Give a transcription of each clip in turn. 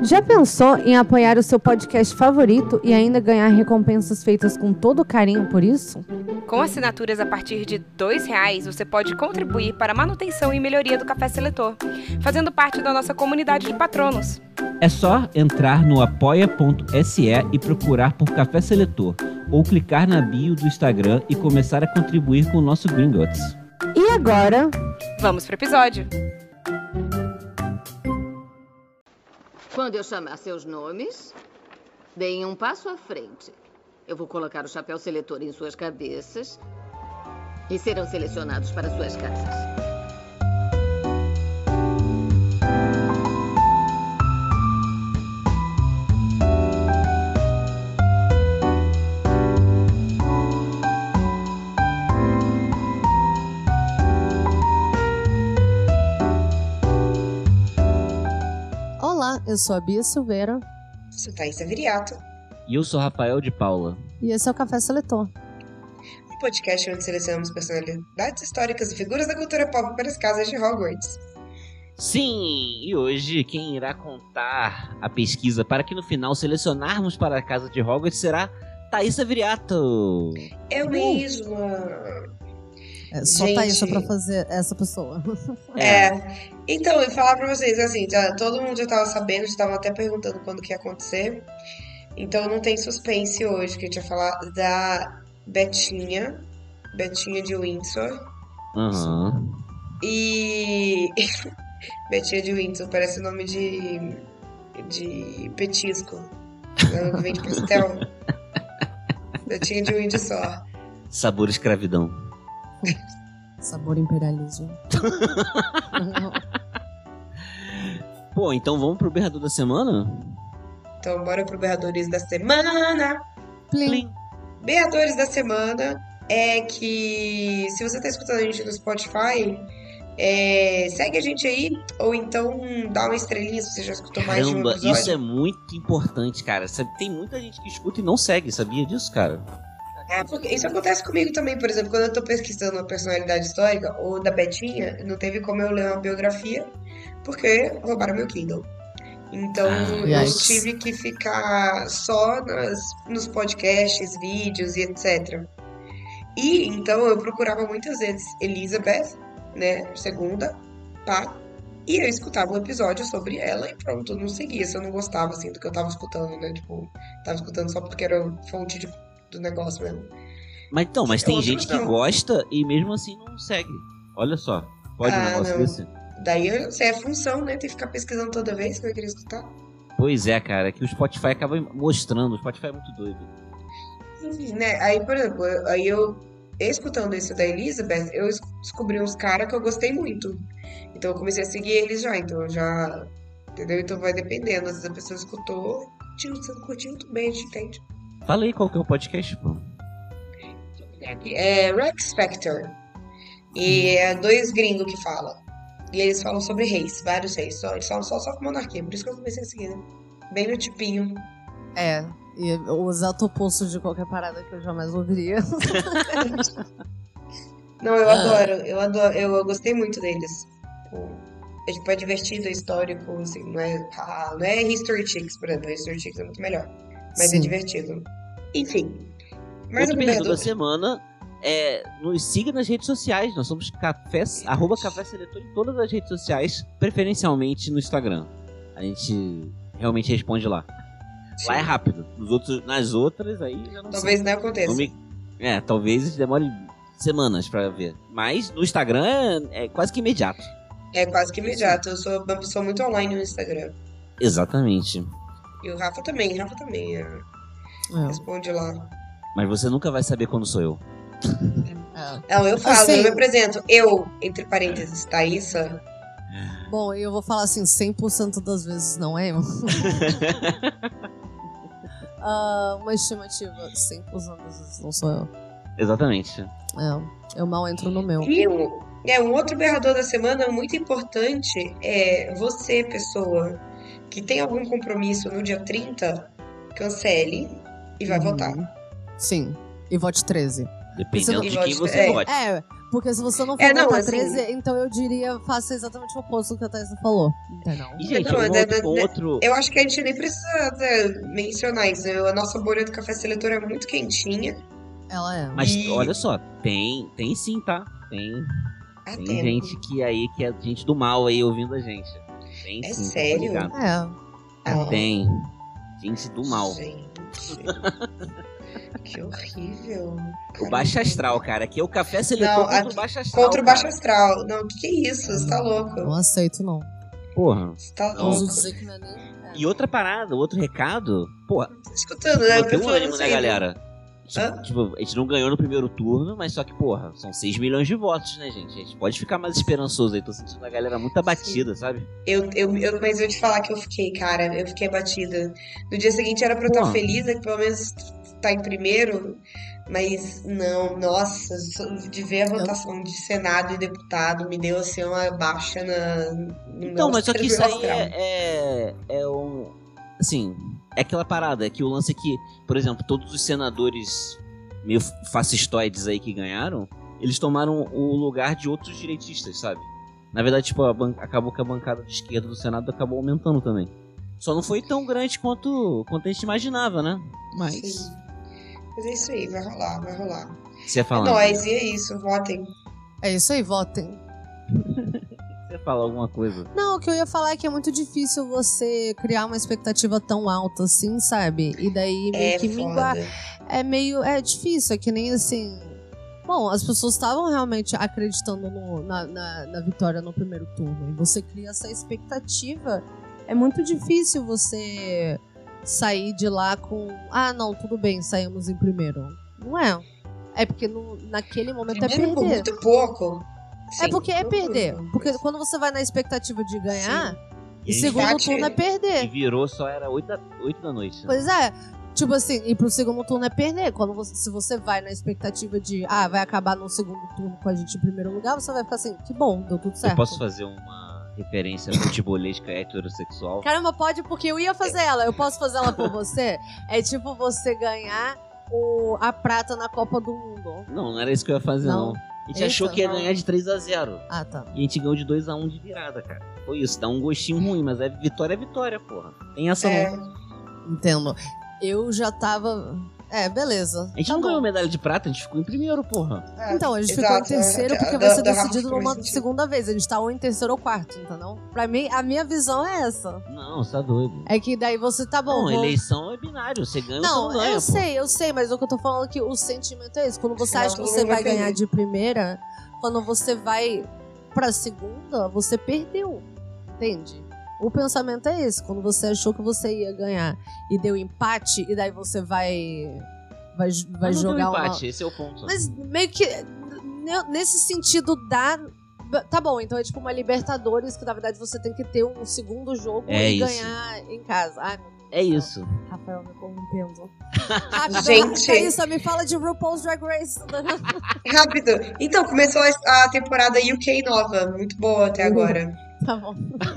Já pensou em apoiar o seu podcast favorito e ainda ganhar recompensas feitas com todo carinho por isso? Com assinaturas a partir de R$2, você pode contribuir para a manutenção e melhoria do Café Seletor, fazendo parte da nossa comunidade de patronos. É só entrar no apoia.se e procurar por Café Seletor, ou clicar na bio do Instagram e começar a contribuir com o nosso Gringotts. E agora? Vamos pro episódio! Quando eu chamar seus nomes, deem um passo à frente. Eu vou colocar o chapéu seletor em suas cabeças e serão selecionados para suas casas. Olá, eu sou a Bia Silveira. Sou Thaisa Viriato. E eu sou Rafael de Paula. E esse é o Café Seletor. Um podcast onde selecionamos personalidades históricas e figuras da cultura pop para as casas de Hogwarts. Sim, e hoje quem irá contar a pesquisa para que no final selecionarmos para a casa de Hogwarts será Thaisa Viriato. Eu mesma. É só Gente, Thaisa pra fazer essa pessoa. Então, eu falar pra vocês, assim, todo mundo já tava sabendo, já tava até perguntando quando que ia acontecer. Então não tem suspense hoje, que a gente ia falar da Betinha de Windsor. Uhum. E... Betinha de Windsor, parece nome de petisco. Não vem de pastel. Betinha de Windsor. Sabor escravidão. Sabor imperialismo. Pô, então vamos pro berrador da semana? Então bora pro Berradores da Semana. Plim. Berradores da Semana é que, se você tá escutando a gente no Spotify, segue a gente aí, ou então dá uma estrelinha se você já escutou mais de um Caramba, episódio. isso é muito importante, cara. Tem muita gente que escuta e não segue, sabia disso, cara? Porque isso acontece comigo também, por exemplo, quando eu tô pesquisando uma personalidade histórica, ou da Betinha, não teve como eu ler uma biografia, porque roubaram meu Kindle. Então eu tive que ficar só nos podcasts, vídeos e etc. E então eu procurava muitas vezes Elizabeth, né, segunda, pá, e eu escutava um episódio sobre ela e pronto, eu não seguia, se eu não gostava assim do que eu tava escutando, né, tipo, tava escutando só porque era fonte do negócio mesmo. Mas tem gente que gosta e mesmo assim não segue. Olha só, pode um negócio desse? Daí eu não sei, é função, né? Tem que ficar pesquisando toda vez que eu queria escutar. Pois é, cara, que o Spotify acaba mostrando, o Spotify é muito doido. Enfim, né? Aí, por exemplo, eu escutando isso da Elizabeth, eu descobri uns caras que eu gostei muito. Então eu comecei a seguir eles já, então eu já... Entendeu? Então vai dependendo, às vezes a pessoa escutou, você não curtiu muito bem, a gente entende. Fala aí qual que é o podcast, pô. É Rex Factor. E é dois gringos que falam. E eles falam sobre reis, vários reis. Eles falam só sobre monarquia, por isso que eu comecei a seguir, né? Bem no tipinho. E o exato oposto de qualquer parada que eu jamais ouviria. Não, eu adoro, eu gostei muito deles. É divertido, é histórico, assim, não é History Chicks, por exemplo. History Chicks é muito melhor, mas é divertido. Enfim, mais outro berrador da semana nos siga nas redes sociais. Nós somos @Café Seletor em todas as redes sociais, preferencialmente no Instagram. A gente realmente responde lá. Sim. Lá é rápido. Nas outras aí já não talvez não aconteça. Talvez demore semanas pra ver. Mas no Instagram é quase que imediato. É quase que imediato. Eu sou uma pessoa muito online no Instagram. Exatamente. E o Rafa também responde lá. Mas você nunca vai saber quando sou eu. Não, eu falo, assim, eu me apresento. Eu, entre parênteses, Thaisa. Bom, eu vou falar assim, 100% das vezes não é eu. Uma estimativa, 100% das vezes não sou eu. Exatamente. Eu mal entro no meu. E um outro berrador da semana muito importante é você, pessoa, que tem algum compromisso no dia 30, cancele e vai votar. Sim, e vote 13. Dependendo de quem você vote. Porque se você não for não, votar assim- 13, então eu diria, faça exatamente o oposto do que a Thaisa falou. Entendeu? E, gente, Não, outro... Eu acho que a gente nem precisa mencionar isso. A nossa bolha do café seletor é muito quentinha. Ela é. Mas E- olha só, tem sim, tá? Tem Até. gente que é gente do mal aí ouvindo a gente. Tem É sim, tá sério? ligado? É. Tem. Gente do mal. Gente. Que horrível. O baixo astral, cara. Aqui é o café seletor Não, contra o baixo astral. Contra o baixo cara. astral. Não, que é isso? Você tá louco? Não aceito, não. Porra. Você tá Não. Ouso louco? dizer que não é nem... E outra parada, outro recado. Porra, Tô escutando, né? deu Eu tô ânimo, né, falando galera? Hã? Tipo, a gente não ganhou no primeiro turno, mas só que, porra, são 6 milhões de votos, né, gente? A gente pode ficar mais esperançoso aí. Tô sentindo a galera muito abatida, sabe? Mas eu te falar que eu fiquei, cara. Eu fiquei abatida. No dia seguinte era pra eu estar Porra. feliz, né? Que pelo menos tá em primeiro. Mas não, nossa, de ver a votação de Senado e deputado me deu assim uma baixa no Então, meu mas só que isso meu aí astral. é um... Assim, é aquela parada, é que o lance é que, por exemplo, todos os senadores meio fascistoides aí que ganharam, eles tomaram o lugar de outros direitistas, sabe? Na verdade, tipo, acabou que a bancada de esquerda do Senado acabou aumentando também. Só não foi tão grande quanto a gente imaginava, né? Mas... Sim. Mas é isso aí, vai rolar, vai rolar. Você ia É falar? nóis, e é isso, votem. É isso aí, votem. Você ia falar alguma coisa? Não, o que eu ia falar é que é muito difícil você criar uma expectativa tão alta assim, sabe? E daí meio É que minguar. foda. É difícil, é que nem assim... Bom, as pessoas estavam realmente acreditando na vitória no primeiro turno. E você cria essa expectativa. É muito difícil você sair de lá com... Ah, não, tudo bem, saímos em primeiro. Não é. É porque naquele momento é Primeiro por perder. muito pouco. É Sim, porque é por perder. muito. Porque quando você vai na expectativa de ganhar, E o segundo empate- turno é E perder. virou, só era 8 da noite. Né? Pois é. Tipo assim, ir pro segundo turno é perder. Se você vai na expectativa de, vai acabar no segundo turno com a gente em primeiro lugar, você vai ficar assim, que bom, deu tudo certo. Eu posso fazer uma referência futebolesca heterossexual? Caramba, pode, porque eu ia fazer ela. Eu posso fazer ela por você? É tipo você ganhar a prata na Copa do Mundo. Não era isso que eu ia fazer, não. A gente Eita, achou que ia não. ganhar de 3-0. Ah, tá. E a gente ganhou de 2-1 de virada, cara. Foi isso, dá um gostinho ruim, mas vitória é vitória, porra. Tem essa É, não. Entendo. Eu já tava... beleza. A gente Tá não bom. ganhou medalha de prata, a gente ficou em primeiro, porra. Então, a gente exato, ficou em terceiro é, porque da- vai ser da Rafa decidido ficou numa nesse segunda vez. A gente tá ou em terceiro ou quarto, entendeu? Pra mim, a minha visão é essa. Não, você tá doido. É que daí você tá bom. Não, vamos- eleição é binário, você ganha ou Não, você não ganha, pô. eu sei, mas o que eu tô falando é que o sentimento é esse. Quando você Senão acha que todo você mundo vai vai ganhar perder. de primeira, quando você vai pra segunda, você perdeu. Entende? O pensamento é esse. Quando você achou que você ia ganhar e deu empate, e daí você vai Mas não jogar deu uma. empate, esse é o ponto. Mas meio que nesse sentido dá. Tá bom, então é tipo uma Libertadores que na verdade você tem que ter um segundo jogo É e isso. ganhar em casa. Ai, meu Deus É do céu. isso. Rafael me corrompendo. Rápido, Gente. Thaísa, me fala de RuPaul's Drag Race. rápido. Então, começou a temporada UK nova. Muito boa até agora. Tá bom.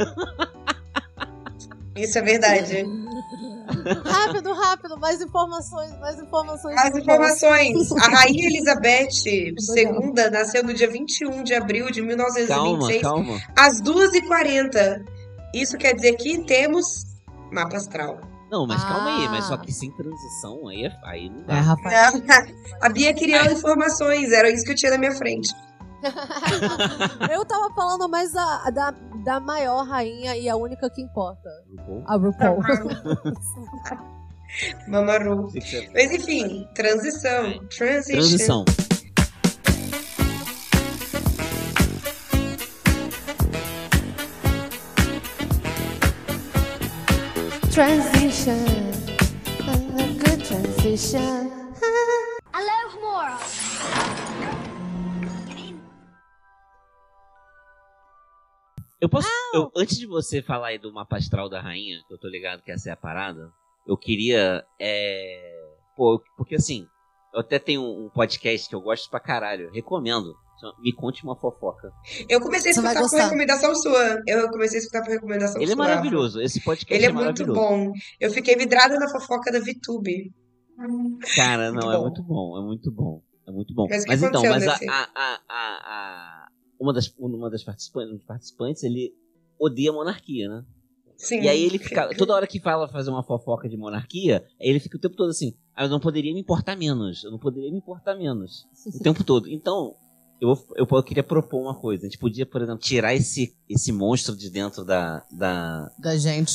Isso é verdade. Rápido, mais informações. Mais de informações. A Rainha Elizabeth II nasceu no dia 21 de abril de Calma, 1926, calma. às 2h40. Isso quer dizer que temos mapa astral. Não, mas calma aí, mas Ah. só que sem transição, aí não dá. É, Rafael. A Bia criando informações, era isso que eu tinha na minha frente. Eu tava falando mais da maior rainha e a única que importa. RuPaul? A RuPaul. Mamaru. Sei que você- Mas enfim, transição. Transição. Transition. Good transition. Eu posso. Antes de você falar aí do mapa astral da rainha, que eu tô ligado que essa é a parada, eu queria. Porque assim, eu até tenho um podcast que eu gosto pra caralho, recomendo. Chama Me Conte uma Fofoca. Eu comecei a Você vai escutar por gostar. recomendação sua. Eu comecei a escutar por recomendação Ele é sua. maravilhoso, esse podcast Ele é é muito maravilhoso. bom. Eu fiquei vidrada na fofoca da VTube. Cara, não, Muito é bom. muito bom, é muito bom. É É muito bom. Mas o que Mas então, aconteceu nesse... uma das participantes, ele odeia a monarquia, né? Sim. E aí ele fica, toda hora que fala fazer uma fofoca de monarquia, ele fica o tempo todo assim, eu não poderia me importar menos, o tempo todo. Então, eu queria propor uma coisa, a gente podia, por exemplo, tirar esse monstro de dentro da gente.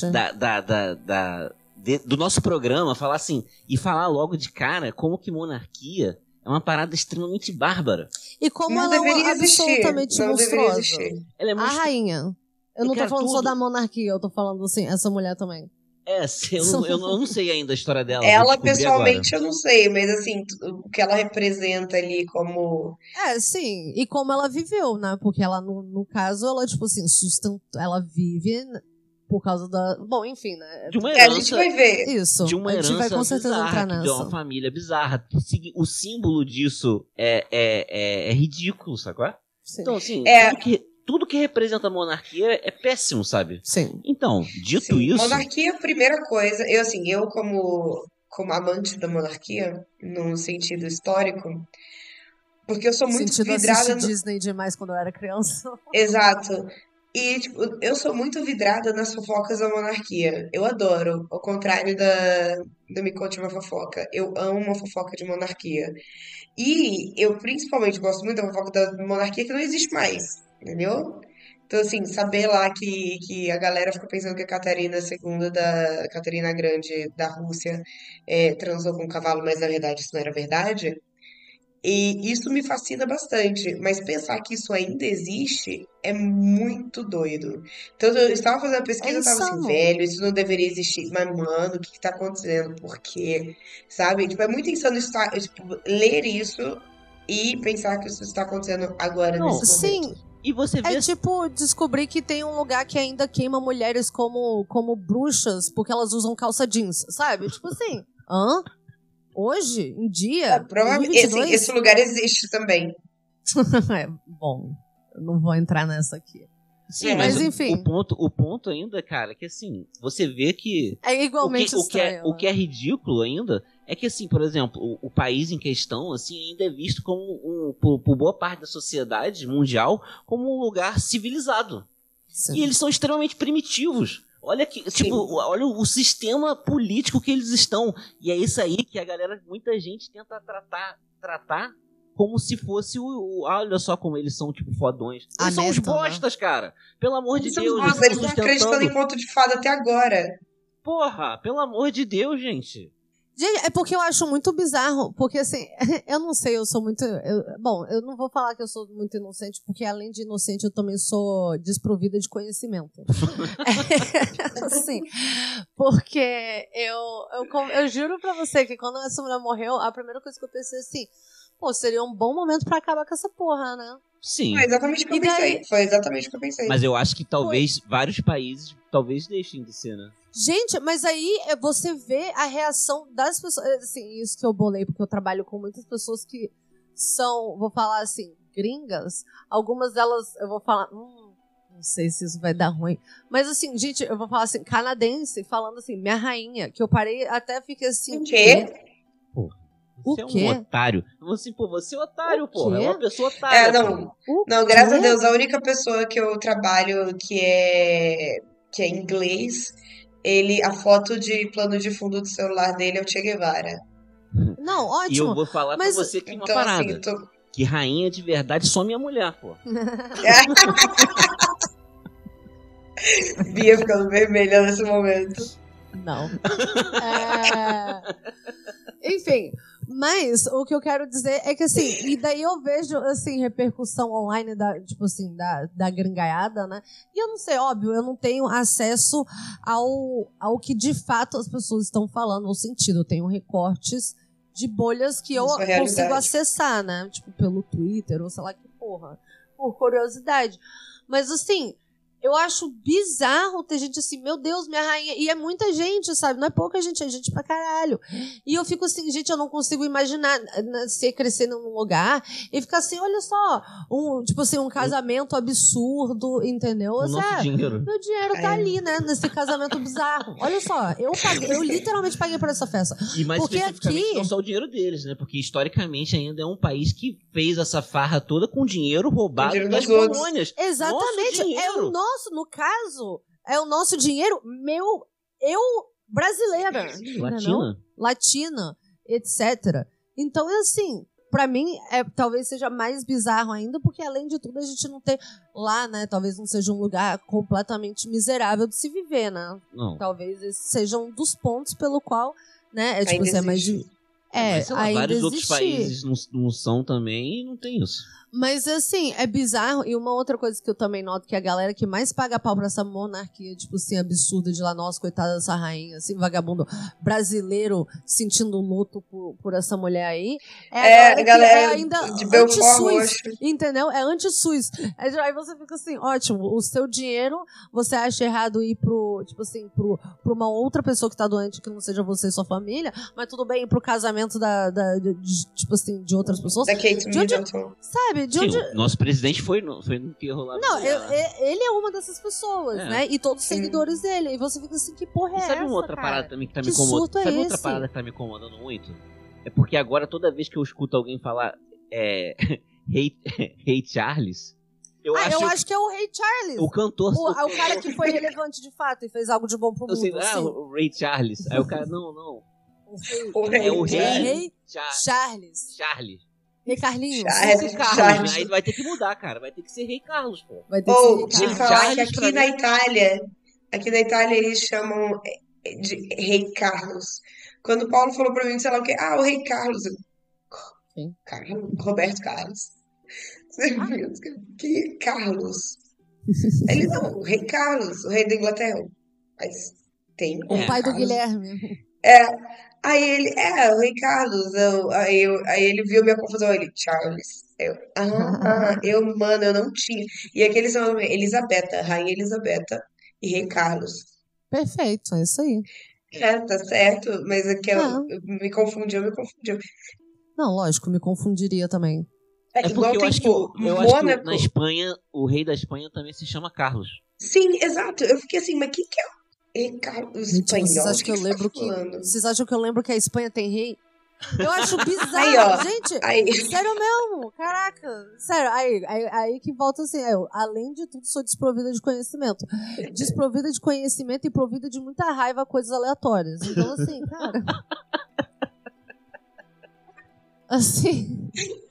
Do nosso programa, falar assim, e falar logo de cara como que monarquia é uma parada extremamente bárbara. E como não ela é existir. absolutamente não monstruosa. Ela é A rainha. Eu não tô falando só da monarquia, eu tô falando assim, essa mulher também. Eu não sei ainda a história dela. Ela, pessoalmente, agora. Eu não sei, mas assim, o que ela representa ali como... sim, e como ela viveu, né? Porque ela, no caso, ela, tipo assim, ela vive por causa da... Bom, enfim, né? De uma herança, a gente vai ver. Isso, de uma herança a gente vai com certeza bizarra, entrar nessa. De uma família bizarra. O símbolo disso é ridículo, sacou? Sim. Então, assim, tudo que representa a monarquia é péssimo, sabe? Sim. Então, dito isso... Monarquia, a primeira coisa... Eu como amante da monarquia, num sentido histórico, porque eu sou muito vidrada... Disney demais quando eu era criança. Exato. E, tipo, eu sou muito vidrada nas fofocas da monarquia. Eu adoro. Ao contrário do Me Conte Uma Fofoca. Eu amo uma fofoca de monarquia. E eu principalmente gosto muito da fofoca da monarquia que não existe mais. Entendeu? Então, assim, saber lá que a galera fica pensando que a Catarina Grande da Rússia transou com um cavalo, mas na verdade isso não era verdade. E isso me fascina bastante, mas pensar que isso ainda existe é muito doido. Então, eu estava fazendo a pesquisa, eu tava assim, velho, isso não deveria existir. Mas, mano, o que tá acontecendo? Por quê? Sabe? Tipo, é muito insano ler isso e pensar que isso está acontecendo agora, nesse momento. Sim. E você vê... tipo descobrir que tem um lugar que ainda queima mulheres como bruxas porque elas usam calça jeans, sabe? Tipo assim, hoje, em dia, provavelmente esse lugar existe também. Bom, eu não vou entrar nessa aqui. Sim, mas enfim. O ponto ainda, cara, é que assim, você vê que... É igualmente estranho. O que é ridículo ainda é que, assim, por exemplo, o país em questão, assim, ainda é visto como, por boa parte da sociedade mundial, como um lugar civilizado. Sim. E eles são extremamente primitivos. Olha olha o sistema político que eles estão. E é isso aí que muita gente tenta tratar como se fosse olha só como eles são, tipo, fodões. Eles são os bostas, né? Cara. Pelo amor de Deus. Eles estão acreditando em conto de fada até agora. Porra, pelo amor de Deus, gente. Gente, é porque eu acho muito bizarro, porque assim, eu não sei, eu sou muito... eu não vou falar que eu sou muito inocente, porque além de inocente eu também sou desprovida de conhecimento. Assim, porque eu juro pra você que quando essa mulher morreu, a primeira coisa que eu pensei assim, seria um bom momento pra acabar com essa porra, né? Sim. Foi exatamente o que eu pensei. Mas eu acho que talvez vários países talvez deixem de ser, né? Gente, mas aí você vê a reação das pessoas. Assim, isso que eu bolei, porque eu trabalho com muitas pessoas que são, vou falar assim, gringas. Algumas delas, eu vou falar, não sei se isso vai dar ruim. Mas assim, gente, eu vou falar assim, canadense, falando assim, minha rainha, que eu parei, até fiquei assim... O quê? Você é um otário. Assim, você é otário, porra. É uma pessoa otária. Não, graças a Deus, a única pessoa que eu trabalho que é inglês, a foto de plano de fundo do celular dele é o Che Guevara. Não, ótimo. E eu vou falar pra você que uma parada. Assim, que rainha de verdade só minha mulher, pô. Bia ficando vermelha nesse momento. Não. Enfim... Mas o que eu quero dizer é que, assim, e daí eu vejo, assim, repercussão online da gringaiada, né? E eu não sei, óbvio, eu não tenho acesso ao que de fato as pessoas estão falando, no sentido, eu tenho recortes de bolhas que eu consigo acessar, né? Tipo, pelo Twitter ou sei lá que porra, por curiosidade. Mas, assim, eu acho bizarro ter gente assim, meu Deus, minha rainha. E é muita gente, sabe? Não é pouca gente, é gente pra caralho. E eu fico assim, gente, eu não consigo imaginar você crescer num lugar e ficar assim, olha só, tipo assim, um casamento absurdo, entendeu? O nosso dinheiro. Meu dinheiro tá ali, né? Nesse casamento bizarro. Olha só, eu literalmente paguei por essa festa. E mais porque especificamente, aqui... não só o dinheiro deles, né? Porque historicamente ainda é um país que fez essa farra toda com dinheiro roubado das colônias. Exatamente. É o nosso, no caso, é o nosso dinheiro, brasileira. Latina, etc. Então, é assim, pra mim, talvez seja mais bizarro ainda, porque além de tudo, a gente não ter lá, né? Talvez não seja um lugar completamente miserável de se viver, né? Não. Talvez esse seja um dos pontos pelo qual, né? Tipo, ainda é mais mas, sei lá, ainda vários existe. outros países não são também e não tem isso. Mas, assim, é bizarro. E uma outra coisa que eu também noto, que a galera que mais paga pau pra essa monarquia, tipo assim, absurda de lá, nossa, coitada dessa rainha, assim, vagabundo brasileiro sentindo luto por essa mulher aí, a galera ainda de Belfort anti-SUS, Roxo. entendeu? É anti-SUS. Aí você fica assim, ótimo, o seu dinheiro, você acha errado ir tipo assim, pra uma outra pessoa que tá doente, que não seja você e sua família, mas tudo bem ir pro casamento tipo assim, de outras pessoas. Da Kate Middleton. Sabe? Sim, o nosso presidente foi no enterro lá. Não, ele é uma dessas pessoas, né? E todos os seguidores dele. E você fica assim, que porra é essa, sabe uma outra cara? parada também que tá me Que incomodando? surto é Sabe outra esse? parada que tá me incomodando muito? É porque agora, toda vez que eu escuto alguém falar Rei Charles, eu acho que é o Rei Charles. o cantor... O cara que foi relevante de fato e fez algo de bom pro mundo. Sei, assim. o Rei Charles. Aí o cara, não. É o Rei Charles. Rei Carlinhos. Charles. Aí vai ter que mudar, cara. Vai ter que ser Rei Carlos, pô. Vai ter que ser Rei Te Carlos. falar que Charles, aqui na Itália eles chamam de Rei Carlos. Quando o Paulo falou pra mim, sei lá o quê, o Rei Carlos. Quem? Roberto Carlos. Que Carlos? Ele não, o Rei Carlos, o rei da Inglaterra. Mas tem O pai do Carlos. Guilherme. Aí ele, o Rei Carlos. Aí ele viu minha confusão, ele, Charles. Mano, eu não tinha. E aqueles são Elisabetta, Rainha Elisabetta e Rei Carlos. Perfeito, é isso aí. Tá certo, mas aqui me confundiu. Não, lógico, me confundiria também. É igual porque eu tem, acho tipo, que Mônaco. na Espanha, o rei da Espanha também se chama Carlos. Sim, exato. Eu fiquei assim, mas que é o Rei Carlos espanhol? Vocês acham que eu lembro Vocês acham que eu lembro que a Espanha tem rei? Eu acho bizarro, Aí, ó. gente. Aí. Sério mesmo, caraca. Sério, aí que volta assim, eu, além de tudo, sou desprovida de conhecimento. Desprovida de conhecimento e provida de muita raiva a coisas aleatórias. Então, assim, cara... Assim...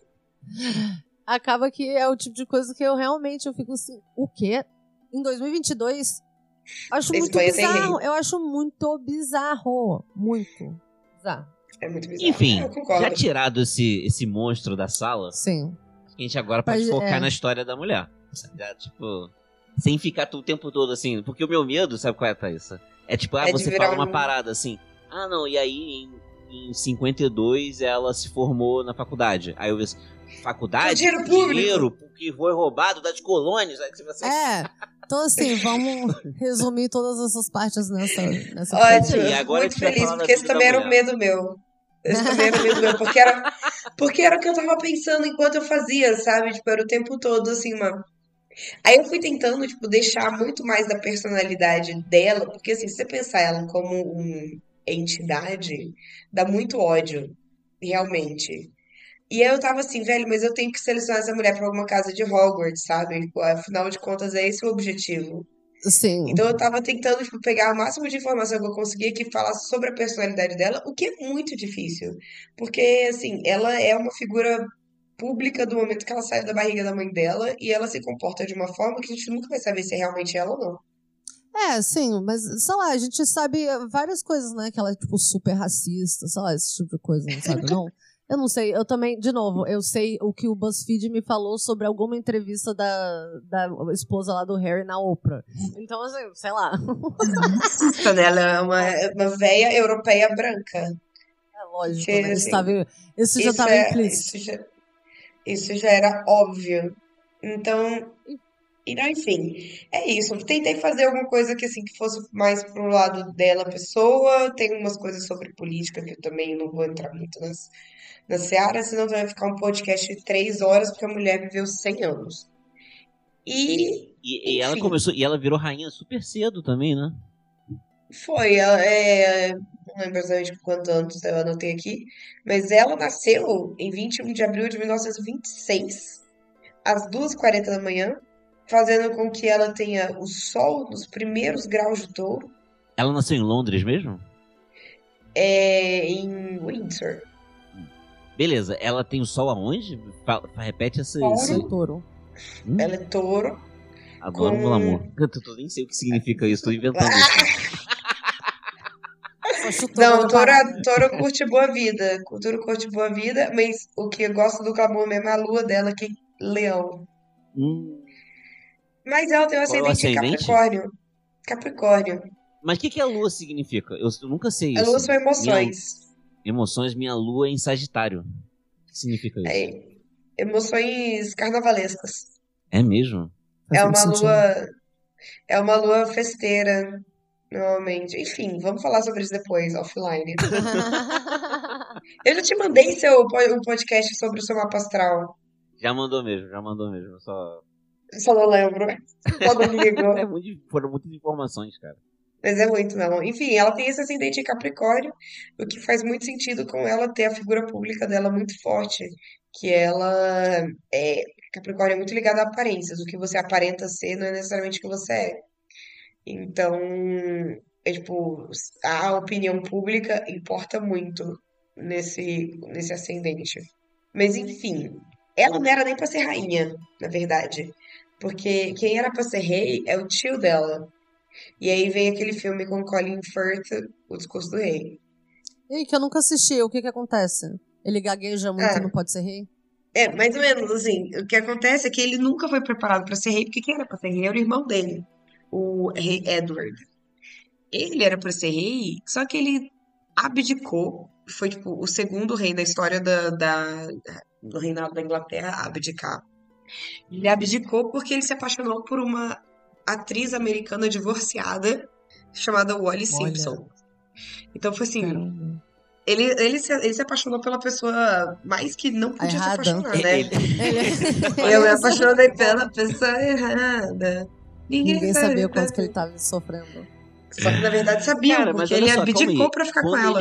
Acaba que é o tipo de coisa que eu realmente fico assim, o quê? Em 2022? Acho muito bizarro. Eu acho muito bizarro. Muito bizarro. É muito bizarro. Enfim, eu concordo. já tirado esse monstro da sala, Sim. a gente agora pode focar na história da mulher. Já, tipo, sem ficar o tempo todo assim. Porque o meu medo, sabe qual é, Thaísa? É tipo, você fala uma parada assim. Não, e aí em 52 ela se formou na faculdade. Aí eu vi assim, faculdade? Dinheiro porque foi roubado das colônias. Aí você... Então assim, vamos resumir todas essas partes nessa Ótimo, e agora muito feliz, porque esse também era o medo meu. Porque era o que eu tava pensando enquanto eu fazia, sabe? Tipo, era o tempo todo, assim, Aí eu fui tentando, tipo, deixar muito mais da personalidade dela, porque, assim, se você pensar ela como uma entidade, dá muito ódio, realmente. E aí eu tava assim, velho, mas eu tenho que selecionar essa mulher pra alguma casa de Hogwarts, sabe? Tipo, afinal de contas, é esse o objetivo. Sim. Então eu tava tentando, tipo, pegar o máximo de informação que eu conseguia que falasse sobre a personalidade dela, o que é muito difícil. Porque, assim, ela é uma figura pública do momento que ela saiu da barriga da mãe dela e ela se comporta de uma forma que a gente nunca vai saber se é realmente ela ou não. Sim, mas, sei lá, a gente sabe várias coisas, né? Que ela é, tipo, super racista, sei lá, esse tipo de coisa, não sabe, não? Eu não sei, eu também, de novo, eu sei o que o BuzzFeed me falou sobre alguma entrevista da esposa lá do Harry na Oprah. Então, assim, sei lá. Ela é uma véia europeia branca. É lógico, Que, né? assim, Isso já estava implícito. Isso já era óbvio. Então, Então, enfim, é isso. Tentei fazer alguma coisa que, assim, que fosse mais pro lado dela, pessoa. Tem umas coisas sobre política que eu também não vou entrar muito na seara, senão vai ficar um podcast de 3 horas, porque a mulher viveu 100 anos. E ela Enfim, começou, e ela virou rainha super cedo também, né? foi. Não lembro exatamente quantos anos eu anotei aqui, mas ela nasceu em 21 de abril de 1926, às 2h40 da manhã, fazendo com que ela tenha o sol nos primeiros graus de touro, Ela nasceu em Londres mesmo? em Windsor. Beleza, ela tem o sol aonde? Repete esse. Touro. Touro. Ela é touro. Adoro o com- amor. Eu nem sei o que significa isso, tô inventando isso. Só chutou Não, na parada. touro curte boa vida. Touro curte boa vida, mas o que eu gosto do glamour mesmo é a lua dela, que é leão. Mas ela tem um Qual é o ascendente em ascendente? Capricórnio. Capricórnio. Mas o que a lua significa? Eu nunca sei A isso. lua são emoções. Minha lua é em Sagitário. O que significa isso? Emoções carnavalescas. É mesmo? Faz É muito uma sentido. lua festeira, normalmente. Enfim, vamos falar sobre isso depois, offline. Eu já te mandei um podcast sobre o seu mapa astral. Já mandou mesmo. Só não lembro. Só não ligou. Foram muitas informações, cara. Mas é muito, não. Enfim, ela tem esse ascendente em Capricórnio, o que faz muito sentido com ela ter a figura pública dela muito forte. Que ela é. Capricórnio é muito ligado a aparências. O que você aparenta ser não é necessariamente o que você é. Então, tipo, a opinião pública importa muito nesse ascendente. Mas, enfim, ela não era nem pra ser rainha, na verdade. Porque quem era pra ser rei é o tio dela. E aí vem aquele filme com Colin Firth, O Discurso do Rei. E que eu nunca assisti, o que que acontece? Ele gagueja muito e Ah, não pode ser rei? mais ou menos assim. O que acontece é que ele nunca foi preparado pra ser rei, porque quem era pra ser rei era o irmão dele, o rei Edward. Ele era pra ser rei, só que ele abdicou. Foi, tipo, o segundo rei da história do reinado da Inglaterra a abdicar. Ele abdicou porque ele se apaixonou por uma atriz americana divorciada chamada Wallis Olha. Simpson. Então foi assim, Caramba. ele se apaixonou pela pessoa mais que não podia se Errada. apaixonar, né? Ele Eu me apaixonei pela pessoa errada. Ninguém sabia o quanto que ele tava sofrendo. Só que na verdade sabiam, Cara, mas porque ele olha só, abdicou calma aí. pra ficar com Quando ela.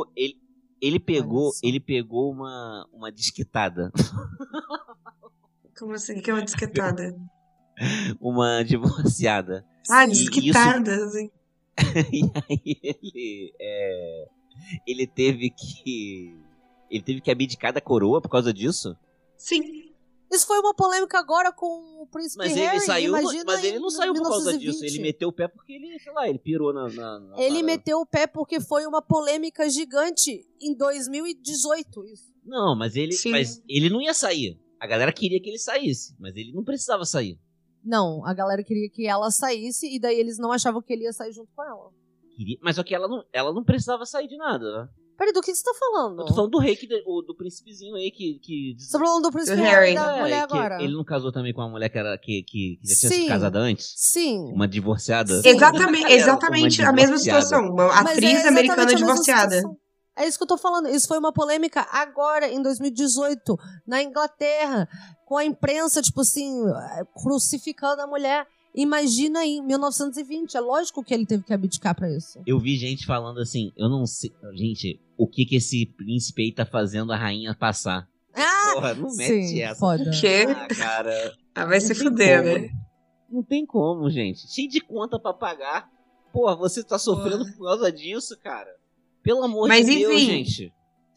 ele pegou Olha só. uma disquitada. Como assim? Que é uma disquetada? Uma divorciada. Ah, Sim. disquetada, assim. E aí ele teve que abdicar da coroa por causa disso. Sim. Isso foi uma polêmica agora com o príncipe Mas Harry. ele saiu, Imagina mas ele não em saiu por causa disso. 1920. Ele meteu o pé porque ele, sei lá, ele pirou na Ele parada. meteu o pé porque foi uma polêmica gigante em 2018. Isso. Não, mas Sim. ele não ia sair. A galera queria que ele saísse, mas ele não precisava sair. Não, a galera queria que ela saísse e daí eles não achavam que ele ia sair junto com ela. Mas só que ela não precisava sair de nada, né? Peraí, do que você tá falando? Eu tô falando do rei, do príncipezinho aí que Você tá falando do príncipe Do Harry Harry. da mulher que agora? ele não casou também com uma mulher que já tinha Sim. sido casada antes? Sim. Uma divorciada? Sim. Exatamente a mesma divorciada. situação. Uma Mas é atriz exatamente americana a mesma divorciada. situação. É isso que eu tô falando. Isso foi uma polêmica agora, em 2018, na Inglaterra, com a imprensa, tipo assim, crucificando a mulher. Imagina em 1920. É lógico que ele teve que abdicar pra isso. Eu vi gente falando assim, eu não sei, gente, o que esse príncipe aí tá fazendo a rainha passar? Ah! Porra, não mete Sim, essa. foda. Que? Ah, cara. Vai se não tem fuder, como. né? Não tem como, gente. Cheio de conta pra pagar. Porra, você tá sofrendo por causa disso, cara. Pelo amor Mas, de Deus, enfim. gente.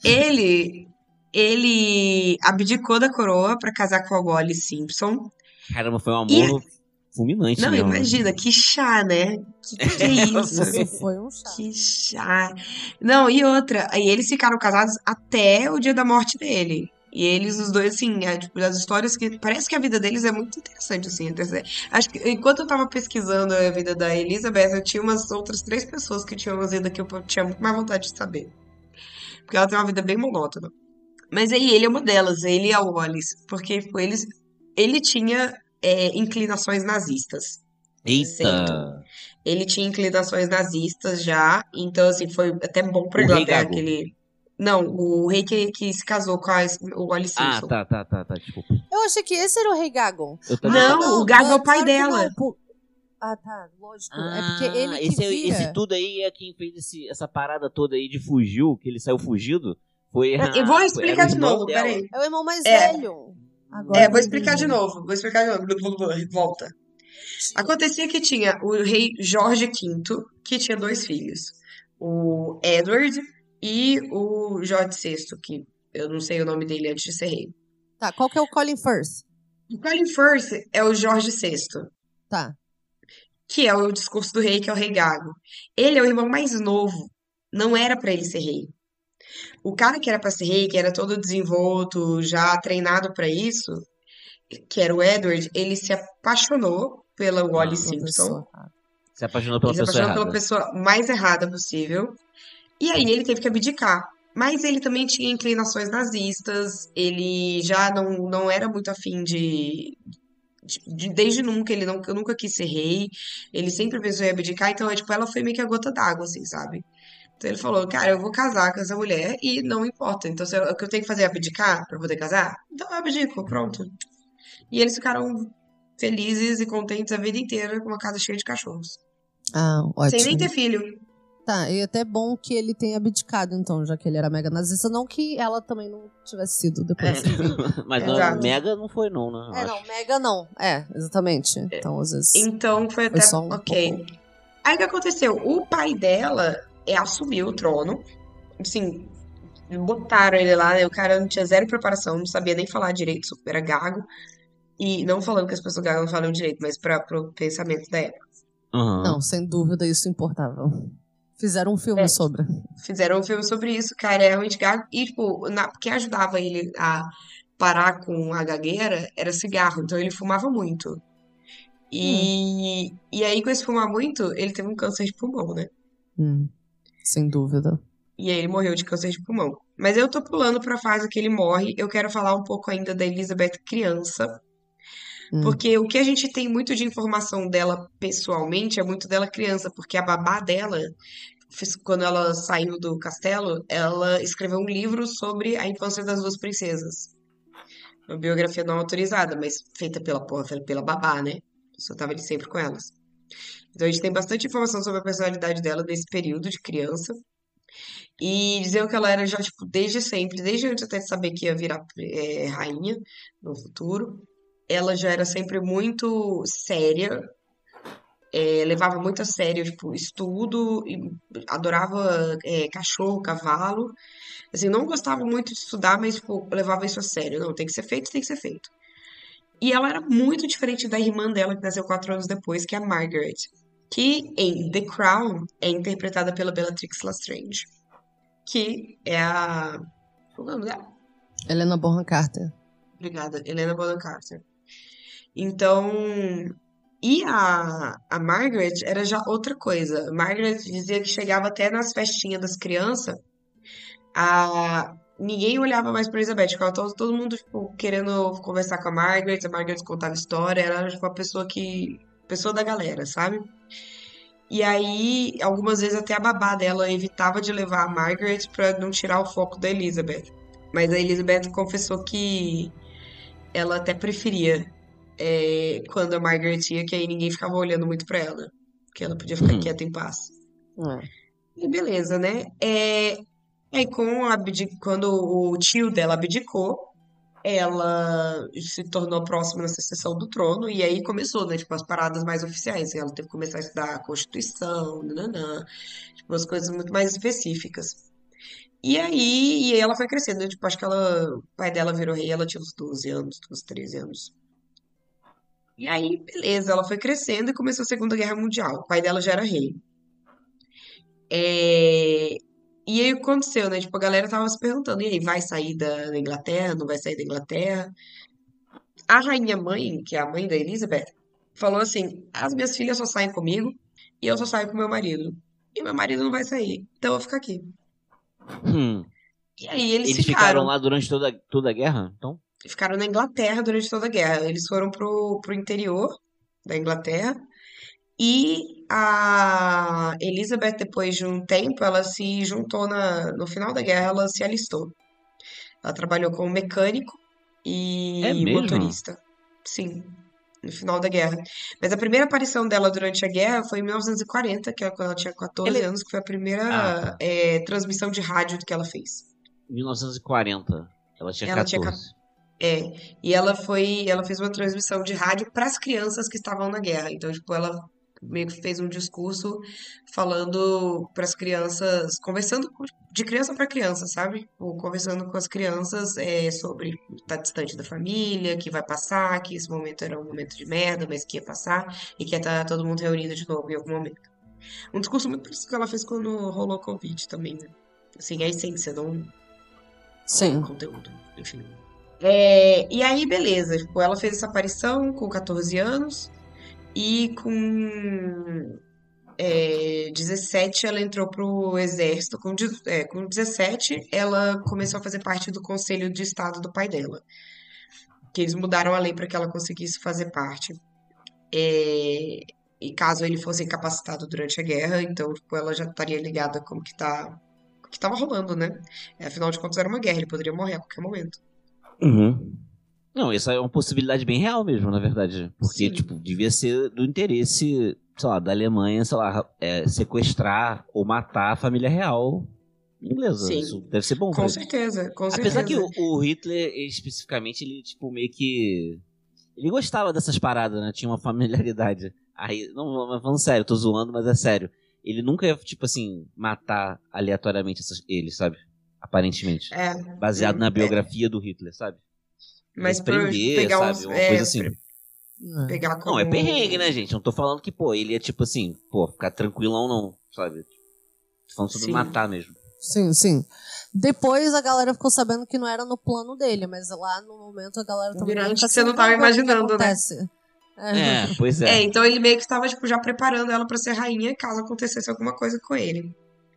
Ele abdicou da coroa pra casar com a Wallis Simpson. Caramba, foi um amor fulminante Não, mesmo. imagina, que chá, né? Que isso? Isso foi um chá. Que chá. Não, e outra, aí eles ficaram casados até o dia da morte dele. E eles, os dois, assim, tipo, das histórias que. Parece que a vida deles é muito interessante, assim. Acho que enquanto eu tava pesquisando a vida da Elizabeth, eu tinha umas outras 3 pessoas que tinham uma vida que eu tinha muito mais vontade de saber. Porque ela tem uma vida bem monótona. Mas aí ele é uma delas, ele e a Wallis. Porque tipo, ele tinha inclinações nazistas. Eita! Certo. Ele tinha inclinações nazistas já, então assim, foi até bom pra O rei Inglaterra Gago. que ele... Não, o rei que se casou com o Wally Ah, Simpson. tá, desculpa. Eu achei que esse era o Rei Gagon. Eu também Não, o Gago é o pai claro que dela. não, Ah, tá, lógico. É porque ele que esse via. tudo aí é quem fez essa parada toda aí de fugiu, que ele saiu fugido. Foi Eu vou era explicar o de irmão novo, dela. peraí. É o irmão mais É. velho. Agora Vou eu explicar de entendi. novo. Volta. Acontecia que tinha o rei Jorge V, que tinha 2 filhos. O Edward e o George VI, que eu não sei o nome dele antes de ser rei. Tá, qual que é o Colin Firth? O Colin Firth é o Jorge VI, Tá. que é o discurso do rei, que é o rei Gago. Ele é o irmão mais novo. Não era pra ele ser rei. O cara que era pra ser rei, que era todo desenvolto, já treinado pra isso, que era o Edward, ele se apaixonou pela Wally Uma Simpson. pessoa. Se apaixonou pela Ele se pessoa apaixonou pela errada. pessoa mais errada possível. E aí ele teve que abdicar. Mas ele também tinha inclinações nazistas. Ele já não era muito afim desde nunca, eu nunca quis ser rei. Ele sempre pensou em abdicar. Então, ela foi meio que a gota d'água, assim, sabe? Então ele falou, cara, eu vou casar com essa mulher e não importa. Então, o que eu tenho que fazer é abdicar pra poder casar? Então eu abdico, pronto. E eles ficaram felizes e contentes a vida inteira com uma casa cheia de cachorros. Ah, Sem nem ótimo. ter filho. Tá, e até bom que ele tenha abdicado, então, já que ele era mega nazista. Não que ela também não tivesse sido depois. Mas Exato. Mega não foi não, né? É, não, mega não. É, exatamente. Então, às vezes. Então foi até só um ok. pouco. Aí o que aconteceu? O pai dela assumiu o trono. Assim, botaram ele lá, né? O cara não tinha zero preparação, não sabia nem falar direito, era gago. E não falando que as pessoas gagas não falam direito, mas pro pensamento da época. Uhum. Não, sem dúvida isso importava. Fizeram um filme sobre. Fizeram um filme sobre isso, cara, é realmente gago. E, tipo, quem ajudava ele a parar com a gagueira era cigarro, então ele fumava muito. E aí, com esse fumar muito, ele teve um câncer de pulmão, né? Sem dúvida. E aí ele morreu de câncer de pulmão. Mas eu tô pulando pra fase que ele morre. Eu quero falar um pouco ainda da Elizabeth criança. Porque o que a gente tem muito de informação dela pessoalmente é muito dela criança. Porque a babá dela, quando ela saiu do castelo, ela escreveu um livro sobre a infância das 2 princesas. Uma biografia não autorizada, mas feita pela babá, né? Só tava ali sempre com elas. Então a gente tem bastante informação sobre a personalidade dela desse período de criança. E dizer que ela era já, tipo, desde sempre, desde antes até de saber que ia virar rainha no futuro, ela já era sempre muito séria, levava muito a sério, tipo, estudo, e adorava cachorro, cavalo. Assim, não gostava muito de estudar, mas, tipo, levava isso a sério. Não, tem que ser feito, tem que ser feito. E ela era muito diferente da irmã dela, que nasceu 4 anos depois, que é a Margaret, que em The Crown é interpretada pela Bellatrix Lestrange, que é a... Qual é o nome dela? Helena Bonham Carter. Obrigada, Helena Bonham Carter. Então, e a Margaret era já outra coisa. A Margaret dizia que chegava até nas festinhas das crianças, ninguém olhava mais pra Elizabeth, ficava todo mundo, tipo, querendo conversar com a Margaret contava história, ela era, tipo, pessoa da galera, sabe? E aí, algumas vezes até a babá dela evitava de levar a Margaret pra não tirar o foco da Elizabeth. Mas a Elizabeth confessou que ela até preferia quando a Margaret ia, que aí ninguém ficava olhando muito pra ela. Que ela podia ficar quieta em paz. E beleza, né? Aí, quando o tio dela abdicou, ela se tornou próxima da sucessão do trono, e aí começou, né, tipo, as paradas mais oficiais. Ela teve que começar a estudar a Constituição, nananã, tipo, umas coisas muito mais específicas. E aí ela foi crescendo, né? Tipo, acho que o pai dela virou rei, ela tinha uns 12 anos, uns 13 anos. E aí, beleza, ela foi crescendo e começou a Segunda Guerra Mundial. O pai dela já era rei. E aí aconteceu, né? Tipo, a galera tava se perguntando, e aí, vai sair da Inglaterra? Não vai sair da Inglaterra? A rainha mãe, que é a mãe da Elizabeth, falou assim: as minhas filhas só saem comigo e eu só saio com meu marido. E meu marido não vai sair, então eu vou ficar aqui. E aí eles ficaram ficaram lá durante toda a guerra, então? ficaram na Inglaterra durante toda a guerra. Eles foram pro interior da Inglaterra. E a Elizabeth, depois de um tempo, ela se juntou no final da guerra, ela se alistou. Ela trabalhou como mecânico É e mesmo? motorista. Sim, no final da guerra. Mas a primeira aparição dela durante a guerra foi em 1940, que é quando ela tinha 14 Ele... anos, que foi a Ah, primeira tá. transmissão de rádio que ela fez. 1940. Ela tinha Ela tinha 14. e ela fez uma transmissão de rádio para as crianças que estavam na guerra. Então, tipo, ela meio que fez um discurso falando para as crianças, conversando de criança para criança, sabe? Ou conversando com as crianças sobre estar distante da família, que vai passar, que esse momento era um momento de merda, mas que ia passar e que ia estar todo mundo reunido de novo em algum momento. Um discurso muito parecido que ela fez quando rolou o Covid também, né? Assim, a essência, não o Sim. conteúdo, enfim. E aí, beleza, tipo, ela fez essa aparição com 14 anos e com 17 ela entrou pro exército. Com 17 ela começou a fazer parte do Conselho de Estado do pai dela, que eles mudaram a lei para que ela conseguisse fazer parte. E caso ele fosse incapacitado durante a guerra, então tipo, ela já estaria ligada com o que tava rolando, né? Afinal de contas era uma guerra, ele poderia morrer a qualquer momento. Uhum. Não, essa é uma possibilidade bem real mesmo, na verdade. Porque, Sim. tipo, devia ser do interesse, sei lá, da Alemanha, sei lá, sequestrar ou matar a família real inglesa. Sim. Isso deve ser bom pra Com eles. certeza, com Apesar que certeza. o Hitler, especificamente, ele, tipo, meio que... Ele gostava dessas paradas, né? Tinha uma familiaridade. Aí, não, mas falando sério, tô zoando, mas é sério. Ele nunca ia, tipo assim, matar aleatoriamente eles, sabe? Aparentemente. Baseado na biografia do Hitler, sabe? Mas Ia pra prender, pegar sabe? Uma coisa assim. pegar como... Não, é perrengue, né, gente? Não tô falando que, pô, ele é tipo assim, pô, ficar tranquilão não, sabe? Tô falando sobre Sim. matar mesmo. Sim, sim. Depois a galera ficou sabendo que não era no plano dele, mas lá no momento a galera também Durante fica que você não assim, tava vamos ver o que imaginando, né? acontece. Pois é. Então ele meio que estava tipo, já preparando ela pra ser rainha caso acontecesse alguma coisa com ele.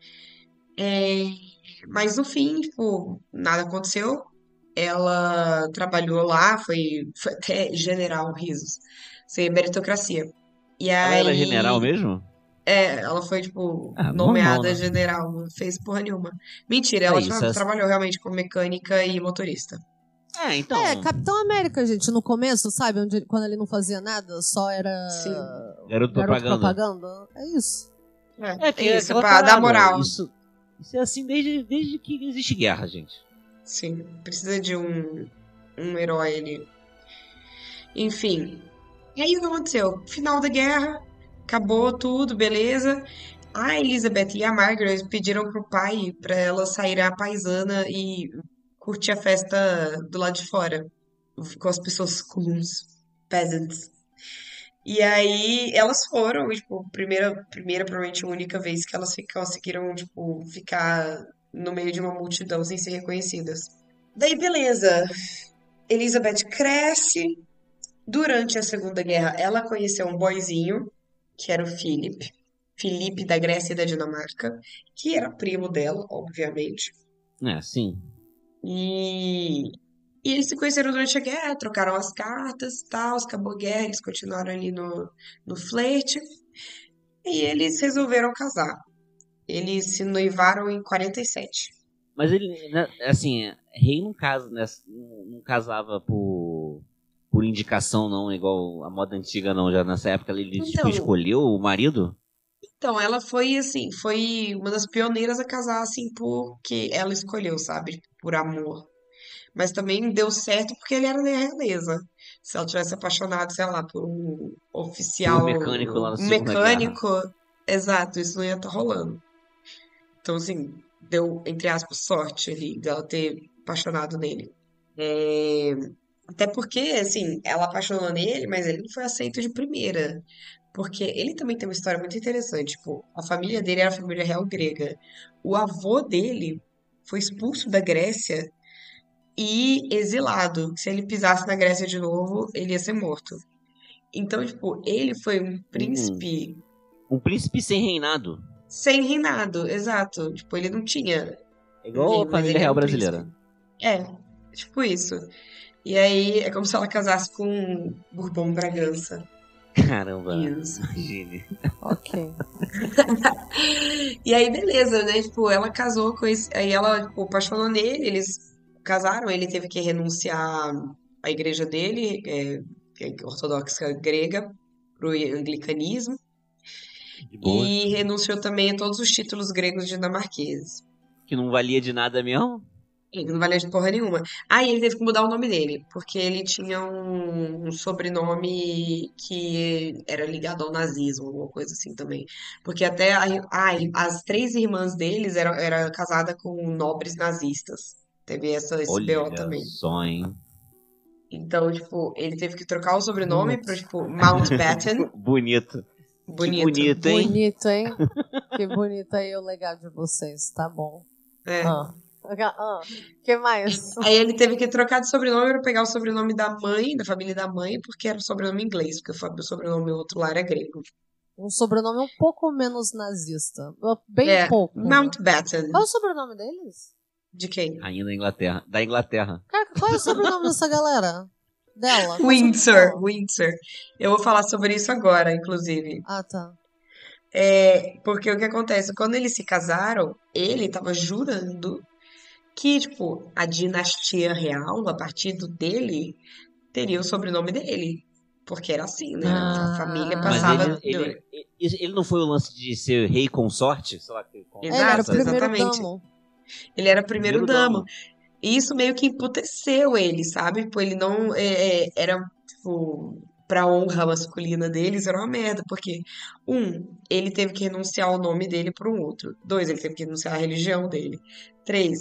Mas no fim, tipo, nada aconteceu. Ela trabalhou lá, foi até general, risos. Sem meritocracia. E Ela era general aí, mesmo? ela foi, tipo, Ah, normal, nomeada né? general, não fez porra nenhuma. Mentira, É ela isso. trabalhou realmente como mecânica e motorista. Então. Capitão América, gente, no começo, sabe? Quando ele não fazia nada, só era Sim. Garoto propaganda. É isso. Que é isso, aquela pra dar parada. moral. Isso é assim desde que existe guerra, gente. Sim, precisa de um herói ali. Enfim. E aí o que aconteceu? Final da guerra, acabou tudo, beleza. A Elizabeth e a Margaret pediram pro pai pra ela sair à paisana e curtir a festa do lado de fora, com as pessoas comuns, peasants. E aí elas foram, e, tipo, primeira, provavelmente a única vez que elas conseguiram, tipo, ficar no meio de uma multidão sem ser reconhecidas. Daí, beleza. Elizabeth cresce. Durante a Segunda Guerra, ela conheceu um boyzinho, que era o Philip. Filipe da Grécia e da Dinamarca, que era primo dela, obviamente. Sim. E eles se conheceram durante a guerra, trocaram as cartas e tal, acabou a guerra, eles continuaram ali no flerte. E eles resolveram casar. Eles se noivaram em 47. Mas ele, né, assim, rei não casa, né, não casava por indicação, não, igual a moda antiga, não. Já nessa época ele tipo, escolheu o marido? Então, ela foi, assim, foi uma das pioneiras a casar, assim, porque ela escolheu, sabe? Por amor. Mas também deu certo porque ele era da realeza. Se ela tivesse apaixonado, sei lá, por um oficial, Por mecânico lá na um Segunda Guerra. mecânico, exato, isso não ia estar rolando. Então, assim, deu, entre aspas, sorte ali dela ter apaixonado nele. Até porque, assim, ela apaixonou nele, mas ele não foi aceito de primeira. Porque ele também tem uma história muito interessante. Tipo, a família dele era a família real grega. O avô dele foi expulso da Grécia e exilado. Se ele pisasse na Grécia de novo, ele ia ser morto. Então, tipo, ele foi um príncipe Um príncipe sem reinado. sem reinado, exato. Tipo, ele não tinha É igual ninguém, a mas família ele era real um príncipe. brasileira. Tipo isso. E aí é como se ela casasse com um Bourbon Bragança. Caramba, Isso. imagine. Ok. E aí, beleza, né? Tipo, ela casou com esse. Aí ela, tipo, apaixonou nele, eles casaram, ele teve que renunciar à igreja dele, que é ortodoxa grega, pro anglicanismo, De boa. e renunciou também a todos os títulos gregos dinamarqueses. Que não valia de nada mesmo? Ele não valia de porra nenhuma. Aí ele teve que mudar o nome dele, porque ele tinha um sobrenome que era ligado ao nazismo, alguma coisa assim também. Porque até as 3 irmãs deles eram casadas com nobres nazistas. Teve esse BO Olha também. só, hein? Então, tipo, ele teve que trocar o sobrenome pra, tipo, Mountbatten. Bonito. Que Bonito. bonito, hein? Bonito, hein? Que bonito aí o legado de vocês, tá bom. É. Que mais? Aí ele teve que trocar de sobrenome pra pegar o sobrenome da mãe, da família da mãe, porque era o sobrenome inglês, porque o sobrenome outro lá era grego. Um sobrenome um pouco menos nazista. Bem pouco. Né? Mountbatten. Qual é o sobrenome deles? De quem? Ainda Inglaterra. Da Inglaterra. Cara, qual é o sobrenome dessa galera? Dela? Qual é o Windsor, sobrenome? Windsor. Eu vou falar sobre isso agora, inclusive. Ah, tá. Porque o que acontece? Quando eles se casaram, ele tava jurando que, tipo, a dinastia real, a partir dele, teria o sobrenome dele. Porque era assim, né? A família Mas passava. ele não foi o lance de ser rei consorte? Sei lá, Ele era o primeiro exatamente. damo. Ele era primeiro damo. E isso meio que emputeceu ele, sabe? Tipo, ele não era, tipo, pra honra masculina deles, era uma merda, porque, ele teve que renunciar ao nome dele para um outro. 2, ele teve que renunciar à religião dele. 3,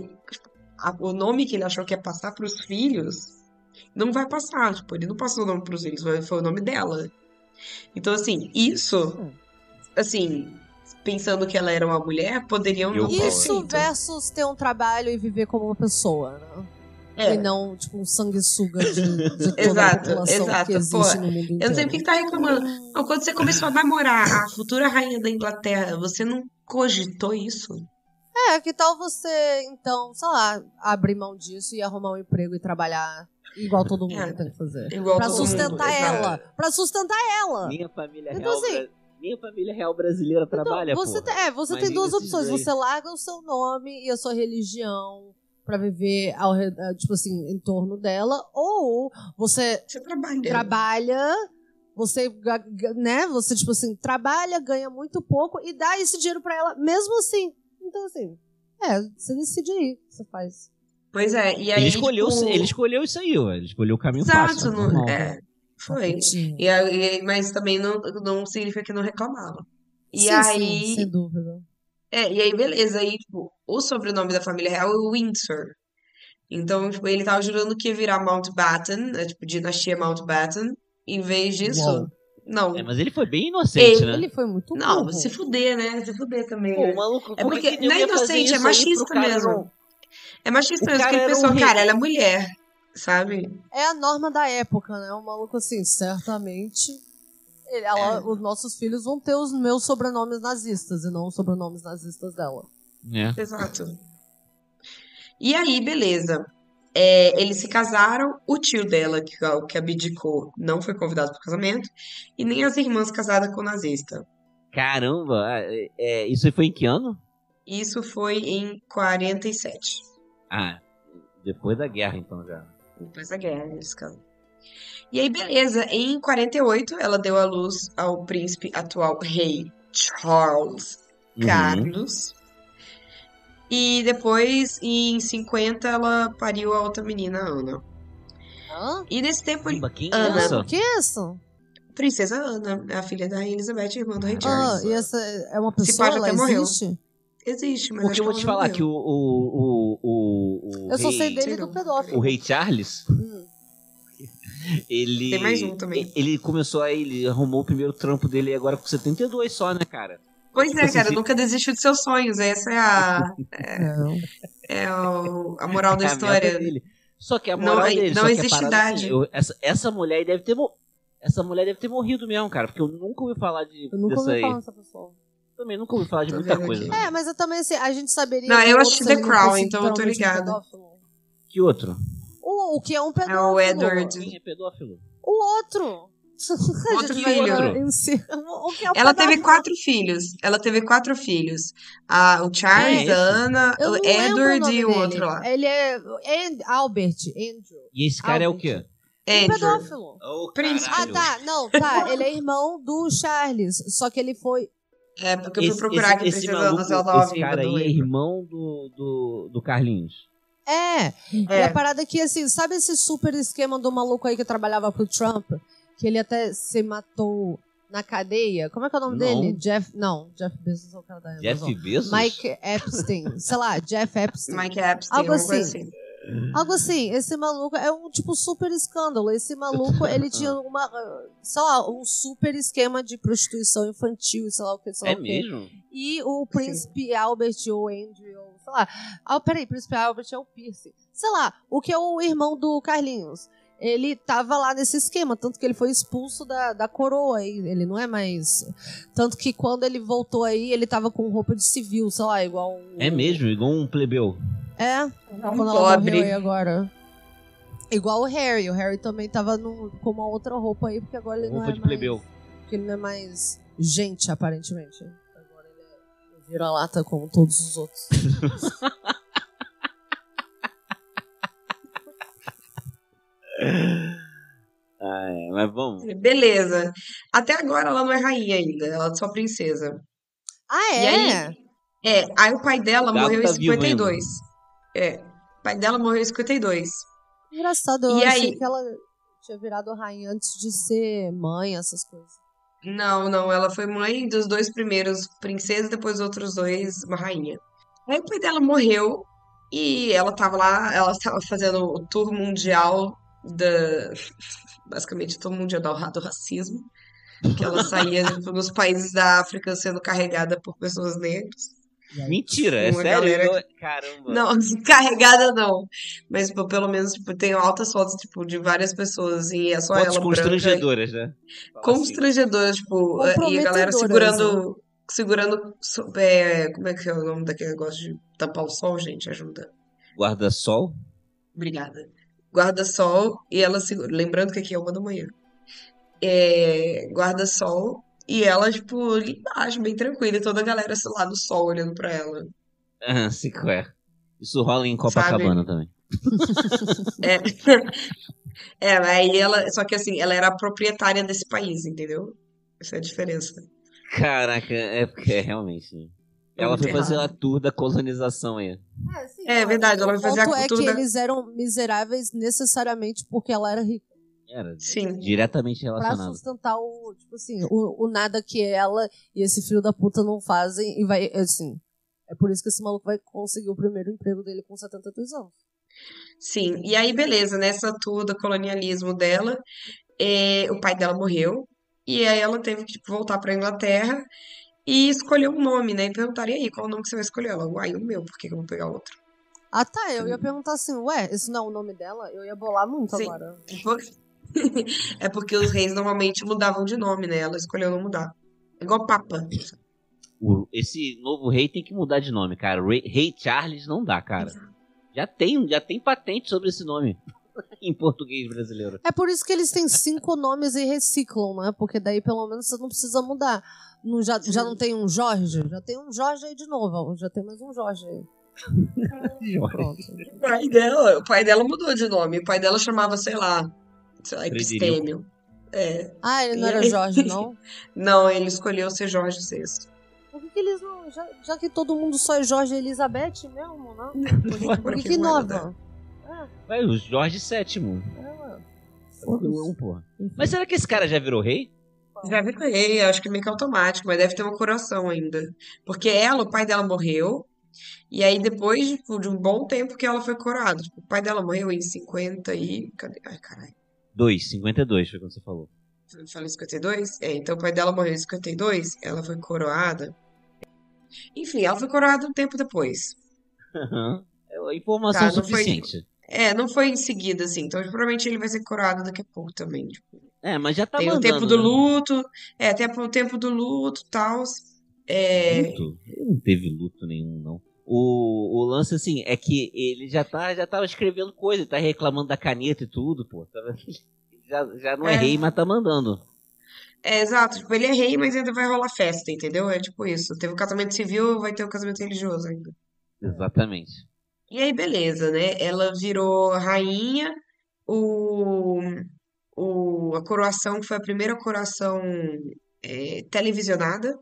o nome que ele achou que ia passar pros filhos, não vai passar. Tipo, ele não passou o nome pros filhos, foi o nome dela. Então, assim, isso, assim, pensando que ela era uma mulher, poderiam não ter Isso feito. versus ter um trabalho e viver como uma pessoa, né? E não, tipo, um sanguessuga de toda a população que existe no mundo inteiro. Eu não sei por que tá reclamando. Não, quando você começou a namorar a futura rainha da Inglaterra, você não cogitou isso? Que tal você, então, sei lá, abrir mão disso e arrumar um emprego e trabalhar igual todo mundo tem que fazer. Igual pra todo sustentar mundo, ela. exato. Pra sustentar ela. Minha família Então, real, assim, minha família real brasileira trabalha, você porra. você tem Imagina duas esses opções. dois. Você larga o seu nome e a sua religião pra viver tipo assim, em torno dela, ou você trabalha, você, né, você tipo assim, trabalha, ganha muito pouco e dá esse dinheiro pra ela, mesmo assim. Então assim, você decide aí o que você faz. Pois é, e aí, Ele escolheu tipo... isso aí, ué. Ele escolheu o caminho Exato, fácil. não, normal. foi. Mas também não significa que não reclamava. E sim, aí, sim, sem dúvida. E aí, beleza. Aí, tipo, o sobrenome da família real é Windsor. Então, tipo, ele tava jurando que ia virar Mountbatten, tipo, dinastia Mountbatten. Em vez disso, Uau. não. Mas ele foi bem inocente, né? Ele foi muito Não, burro. se fuder, né? Se fuder também, Pô, né? maluco, É como porque que não é eu ia fazer inocente, é isso aí pro machista cara mesmo. não- É machista O mesmo, porque cara ele era um pensou, rei. cara, ela é mulher, sabe? É a norma da época, né? Um maluco assim, certamente. Os nossos filhos vão ter os meus sobrenomes nazistas e não os sobrenomes nazistas dela. Exato. E aí, beleza. Eles se casaram, o tio dela, que abdicou, não foi convidado para o casamento, e nem as irmãs casadas com o nazista. Caramba, isso aí foi em que ano? Isso foi em 47. Ah, depois da guerra, então já. Depois da guerra, eles casaram. E aí, beleza. Em 48, ela deu à luz ao príncipe atual rei Charles Carlos. E depois, em 50, ela pariu a outra menina, Ana. E nesse tempo, Ana. Quem é essa? Princesa Ana, a filha da Rainha Elizabeth, irmã do rei Charles. E essa é uma Se pessoa, pá, já ela até morreu. existe? Existe, mas Porque eu vou te falar que Eu só sei dele do pedófilo. o rei Charles, ele... Tem mais um também. Ele começou ele arrumou o primeiro trampo dele agora com 72 só, né, cara? Pois Tipo é, assim, cara, nunca desistiu de seus sonhos. Essa é a moral da É a meta história. dele. Só que a moral dele... Não só que existe a parada, idade. assim, essa mulher deve ter... Essa mulher deve ter morrido mesmo, cara, porque eu nunca ouvi falar Eu nunca dessa ouvi aí. falar dessa pessoa. Também nunca ouvi falar de Tô muita vendo coisa. aqui. Mas eu também, assim, a gente saberia... Não, que eu o assisti outro, The se ele não Crown, fosse então eu tô literalmente ligada. pedófilo. Que outro? O O que é um pedófilo? É o Edward. Quem é pedófilo? O outro. Outro filho. O que é um Ela teve pedófilo? 4 filhos. O Charles, Quem é a esse? Ana, Eu o não lembro o Edward nome e o dele. outro lá. Ele é Albert, Andrew. E esse cara é o quê? Um Andrew. pedófilo. Oh, Príncipe. caralho. Ah, tá. Não, tá. Ele é irmão do Charles. Só que ele foi... É, porque eu fui procurar aqui esse Princesa maluco, Nacional da esse Viva, cara não aí é lembro. irmão do Carlinhos. E a parada que, assim, sabe esse super esquema do maluco aí que trabalhava pro Trump? Que ele até se matou na cadeia? Como é que é o nome Não. dele? Jeff Bezos é o cara da Amazon. Jeff Bezos? Mike Epstein. Sei lá, Jeff Epstein. Mike Epstein, Algo alguma coisa assim. assim. Algo assim, esse maluco é um tipo super escândalo. Esse maluco, ele tinha sei lá, um super esquema de prostituição infantil, sei lá o que, sei lá É o quê. mesmo? E o príncipe Albert ou Andrew, sei lá. Peraí, príncipe Albert é o Pierce. Sei lá, o que é o irmão do Carlinhos. Ele tava lá nesse esquema, tanto que ele foi expulso da coroa aí. Ele não é mais. Tanto que quando ele voltou aí, ele tava com roupa de civil, sei lá, igual. É mesmo? Igual um plebeu. Quando ela morreu aí agora. Igual o Harry. O Harry também tava com uma outra roupa aí, porque agora ele não Roupa é de mais. plebeu. Porque ele não é mais gente, aparentemente. Agora ele é vira-lata como todos os outros. Mas vamos. Beleza. Até agora ela não é rainha ainda, ela é só princesa. Ah, E é? aí o pai dela O Gabo morreu em tá vivo 52. O pai dela morreu em 52. Engraçado, eu E achei aí? que ela tinha virado rainha antes de ser mãe, essas coisas. Não, ela foi mãe dos 2 primeiros princesas, depois os outros 2 uma rainha. Aí o pai dela morreu e ela tava lá, ela estava fazendo o tour mundial basicamente o tour mundial do racismo, que ela saía nos países da África sendo carregada por pessoas negras. Mentira, é Uma sério? galera- Caramba. Não, carregada não. Mas, tipo, pelo menos, tipo, tem altas fotos, tipo, de várias pessoas, assim, e é só Fotos ela branca. constrangedoras, né? Fala assim. Constrangedoras, tipo, e a galera Comprometedoras, segurando, como é que é o nome daquele negócio de tampar o sol, gente? Ajuda. Guarda-sol? Obrigada. Guarda-sol, e ela segura, lembrando que aqui é 1 da manhã. Guarda-sol, e ela, tipo, ali embaixo, bem tranquila, e toda a galera, sei lá, no sol, olhando pra ela. Sei qual é. Isso rola em Copacabana também. Aí ela, só que assim, ela era a proprietária desse país, entendeu? Essa é a diferença. Caraca, é porque realmente. Né? Ela foi muito fazer errado. a tour da colonização aí. Sim, É verdade, ela vai fazer a O ponto é cultura que da- eles eram miseráveis necessariamente porque ela era rica. Era Sim. diretamente Pra relacionado. sustentar tipo assim, o nada que ela e esse filho da puta não fazem e vai, assim... É por isso que esse maluco vai conseguir o primeiro emprego dele com 72 anos. Sim, e aí beleza, nessa tour do colonialismo dela, o pai dela morreu, e aí ela teve que tipo, voltar pra Inglaterra e escolher um nome, né? E perguntaram, e aí, qual nome que você vai escolher? Ela, uai, o meu, por que que eu vou pegar outro? Ah, tá, eu ia perguntar assim, ué, esse não é o nome dela? Eu ia bolar muito Sim. agora. É porque os reis normalmente mudavam de nome, né? Ela escolheu não mudar. Igual Papa. Esse novo rei tem que mudar de nome, cara. Rei Charles não dá, cara. Já tem patente sobre esse nome em português brasileiro. É por isso que eles têm 5 nomes e reciclam, né? Porque daí pelo menos você não precisa mudar. Já não tem um Jorge? Já tem um Jorge aí de novo. Ó. Já tem mais um Jorge aí. Pronto. O pai dela mudou de nome. O pai dela chamava, sei lá, Frederico. Epistêmio. Ah, ele não E era aí- Jorge, não? Não, ele escolheu ser Jorge VI. Por que eles não... Já que todo mundo só é Jorge e Elizabeth mesmo, né? Por que Porque inova? Vai, o Jorge VII. Tranquilão, porra. Mas será que esse cara já virou rei? Já virou rei, acho que meio que automático, mas deve ter uma coroação ainda. Porque o pai dela morreu, e aí depois tipo, de um bom tempo que ela foi coroada. Tipo, o pai dela morreu em 50 e... Cadê? Ai, caralho. 52 foi quando você falou. Eu falei 52? Então o pai dela morreu em 52, ela foi coroada. Enfim, ela foi coroada um tempo depois. É informação Tá, não foi- suficiente. Não foi em seguida, assim. Então provavelmente ele vai ser coroado daqui a pouco também. Tipo, Mas já tá tem o mandando, tempo do né? luto. Tem o tempo do luto e tal. Luto? Ele não teve luto nenhum, não. O lance, assim, é que ele já tava escrevendo coisa, ele tá reclamando da caneta e tudo, pô. Já não é rei, mas tá mandando. Exato, tipo, ele é rei, mas ainda vai rolar festa, entendeu? É tipo isso. Teve o casamento civil, vai ter o casamento religioso ainda. Exatamente. E aí, beleza, né? Ela virou rainha, o, a coroação foi a primeira coroação televisionada.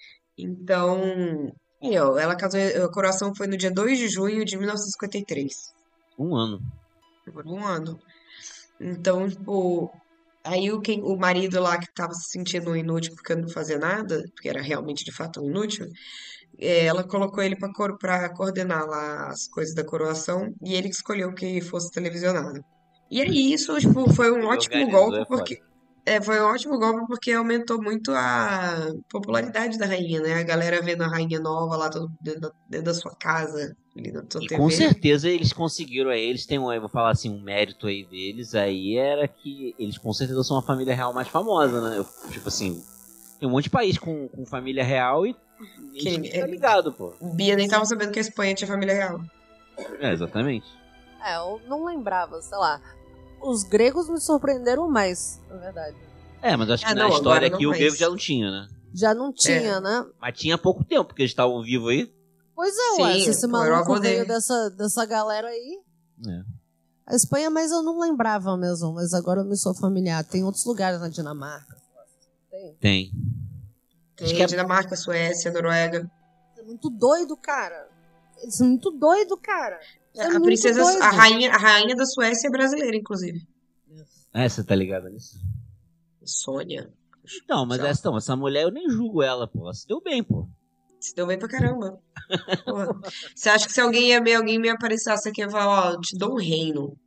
Então, aí, ó, ela casou, a coroação foi no dia 2 de junho de 1953. Um ano. Por um ano. Então, tipo, aí o marido lá que tava se sentindo inútil porque não fazia nada, porque era realmente de fato um inútil, ela colocou ele pra coordenar lá as coisas da coroação e ele que escolheu que fosse televisionado. E aí isso, tipo, foi um Ele ótimo organizou, golpe é foda. porque foi um ótimo golpe porque aumentou muito a popularidade da rainha, né? A galera vendo a rainha nova lá todo dentro da sua casa, ali na sua E TV. com certeza eles conseguiram aí, eles têm eu vou falar assim, um mérito aí deles, aí era que eles com certeza são a família real mais famosa, né? Tipo assim, tem um monte de país com família real e ninguém tá ligado, pô. Bia nem tava sabendo que a Espanha tinha família real. Exatamente. Eu não lembrava, sei lá. Os gregos me surpreenderam mais, na verdade. Mas acho que não, na história agora aqui não o grego mais. já não tinha, né? Já não tinha, né? Mas tinha pouco tempo, porque eles estavam vivos aí. Pois é, Sim, ué, se esse era o maluco avô veio dele. dessa galera aí. É. A Espanha, mas eu não lembrava mesmo, mas agora eu me sou familiar. Tem outros lugares na Dinamarca. Tem. Tem Dinamarca, Suécia, Noruega. É muito doido, cara. Isso é muito doido, cara. Isso é A muito princesa, doido. a rainha da Suécia é brasileira, inclusive. Você tá ligado nisso? Sônia. Então, mas essa mulher eu nem julgo ela, pô. Ela se deu bem, pô. Se deu bem pra caramba. Porra. Você acha que se alguém me aparecesse aqui e falar, ó, eu te dou um reino.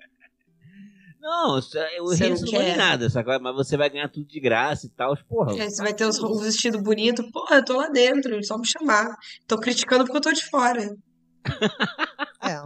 Não, o Você reino não não vale quer? nada, sabe? Mas você vai ganhar tudo de graça e tal, porra. Você vai ter um vestido bonito. Porra, eu tô lá dentro, só me chamar. Tô criticando porque eu tô de fora. É.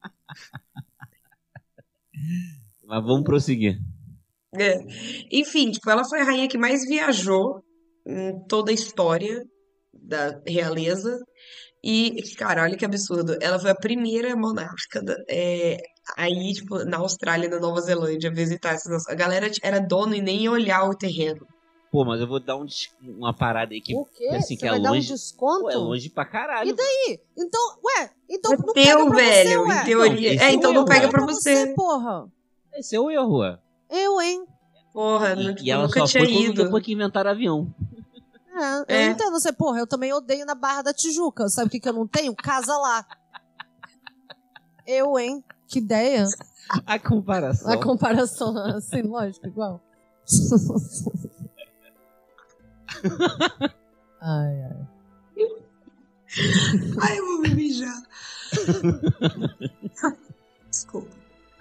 Mas vamos prosseguir. Enfim, tipo, ela foi a rainha que mais viajou em toda a história da realeza. E, cara, olha que absurdo. Ela foi a primeira monarca aí, tipo, na Austrália e na Nova Zelândia, visitar essas. A galera era dona e nem ia olhar o terreno. Pô, mas eu vou dar uma parada aí que, O quê? assim, que Você é vai dar um longe. desconto? Pô, é longe pra caralho. E daí? Então, então não Teu, pega pra velho, você, em ué. teoria. Não, Então não eu, pega ué. pra você. Porra. Esse é o erro, ué. Eu, hein? Porra, E ela nunca só tinha foi ido. depois que inventaram avião. Eu entendo você, porra, eu também odeio na Barra da Tijuca. Sabe o que eu não tenho? Casa lá. Eu, hein? Que ideia. A comparação. A comparação, assim, lógico, igual. Ai. Ai, eu vou me mijar. Desculpa.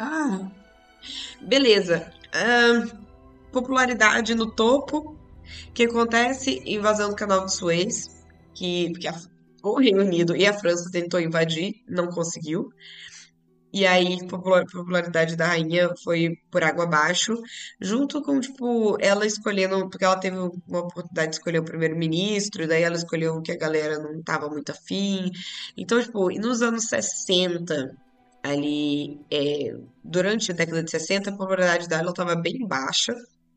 Beleza. Popularidade no topo. O que acontece? Invasão do Canal de Suez, porque o Reino Unido e a França tentou invadir, não conseguiu. E aí, popularidade da rainha foi por água abaixo, junto com, tipo, ela escolhendo, porque ela teve uma oportunidade de escolher o primeiro-ministro, e daí ela escolheu que a galera não tava muito afim. Então, tipo, nos anos 60, ali, durante a década de 60, a popularidade dela estava bem baixa.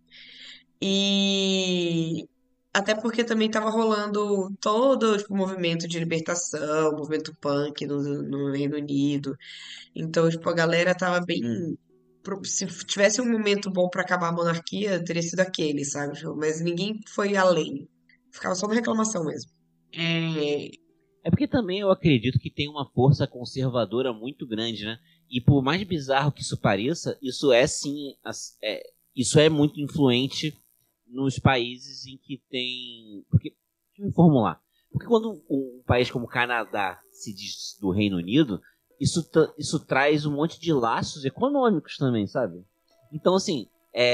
E até porque também estava rolando todo, tipo, movimento de libertação, movimento punk no Reino Unido. Então, tipo, a galera tava bem. Se tivesse um momento bom pra acabar a monarquia, teria sido aquele, sabe? Tipo, mas ninguém foi além. Ficava só na reclamação mesmo. É porque também eu acredito que tem uma força conservadora muito grande, né? E por mais bizarro que isso pareça, isso é sim. Isso é muito influente nos países em que tem. Porque, deixa eu me formular. Porque quando um país como o Canadá se diz do Reino Unido, isso traz um monte de laços econômicos também, sabe? Então, assim,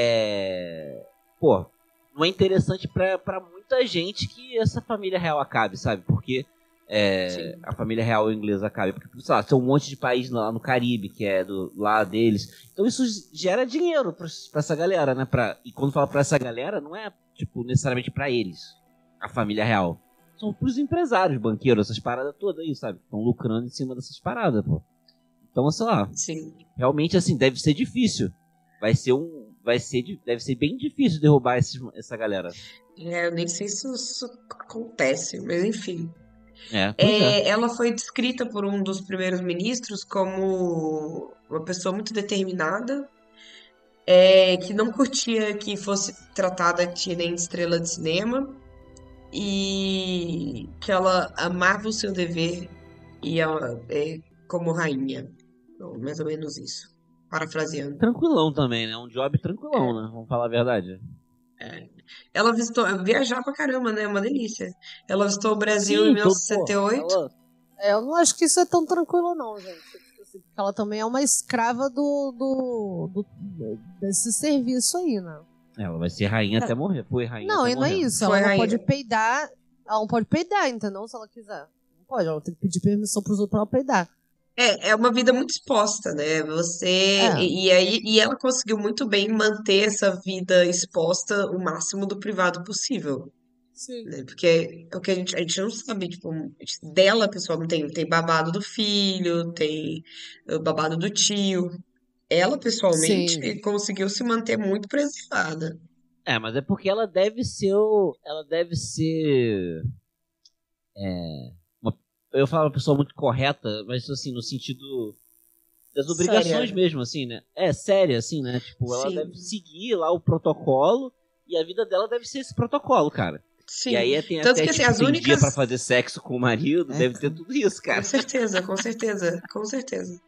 pô, não é interessante pra muita gente que essa família real acabe, sabe? Porque a família real inglesa acabe. Porque, sei lá, tem um monte de país lá no Caribe, que é do lado deles. Então isso gera dinheiro pra essa galera, né? E quando fala pra essa galera, não é, tipo, necessariamente pra eles, a família real. são pros empresários, banqueiros, essas paradas todas aí, sabe? Estão lucrando em cima dessas paradas, pô. Então, sei lá. Sim. Realmente, assim, deve ser difícil. Deve ser bem difícil derrubar essa galera. Eu nem sei se isso acontece, mas enfim. Pois é. Ela foi descrita por um dos primeiros ministros como uma pessoa muito determinada, que não curtia que fosse tratada que nem estrela de cinema, e que ela amava o seu dever e ela como rainha. Então, mais ou menos isso. Parafraseando. Tranquilão também, né? Um job tranquilão, né? Vamos falar a verdade. Ela visitou, viajar pra caramba, né? É uma delícia. Ela visitou o Brasil em 1968. Eu não acho que isso é tão tranquilo, não, gente. Porque ela também é uma escrava desse serviço aí, né? Ela vai ser rainha até morrer. Foi rainha não, até e não é morrer. isso. Ela não pode peidar. Ela não pode peidar, entendeu? Se ela quiser. Não pode. Ela tem que pedir permissão pros outros pra ela peidar. É uma vida muito exposta, né? E ela conseguiu muito bem manter essa vida exposta o máximo do privado possível. Sim. Né? Porque é o que a gente não sabe, tipo, dela, pessoal, não tem babado do filho, tem o babado do tio. Ela, pessoalmente, Sim. conseguiu se manter muito preservada. Mas é porque ela deve ser eu falo uma pessoa muito correta, mas assim, no sentido das obrigações Séria. mesmo, assim, né? Séria, assim, né? Tipo, ela Sim. deve seguir lá o protocolo e a vida dela deve ser esse protocolo, cara. Sim. E aí tem Tanto até, que, assim, tipo, as tem únicas... dia pra fazer sexo com o marido, deve ter tudo isso, cara. Com certeza, com certeza, com certeza.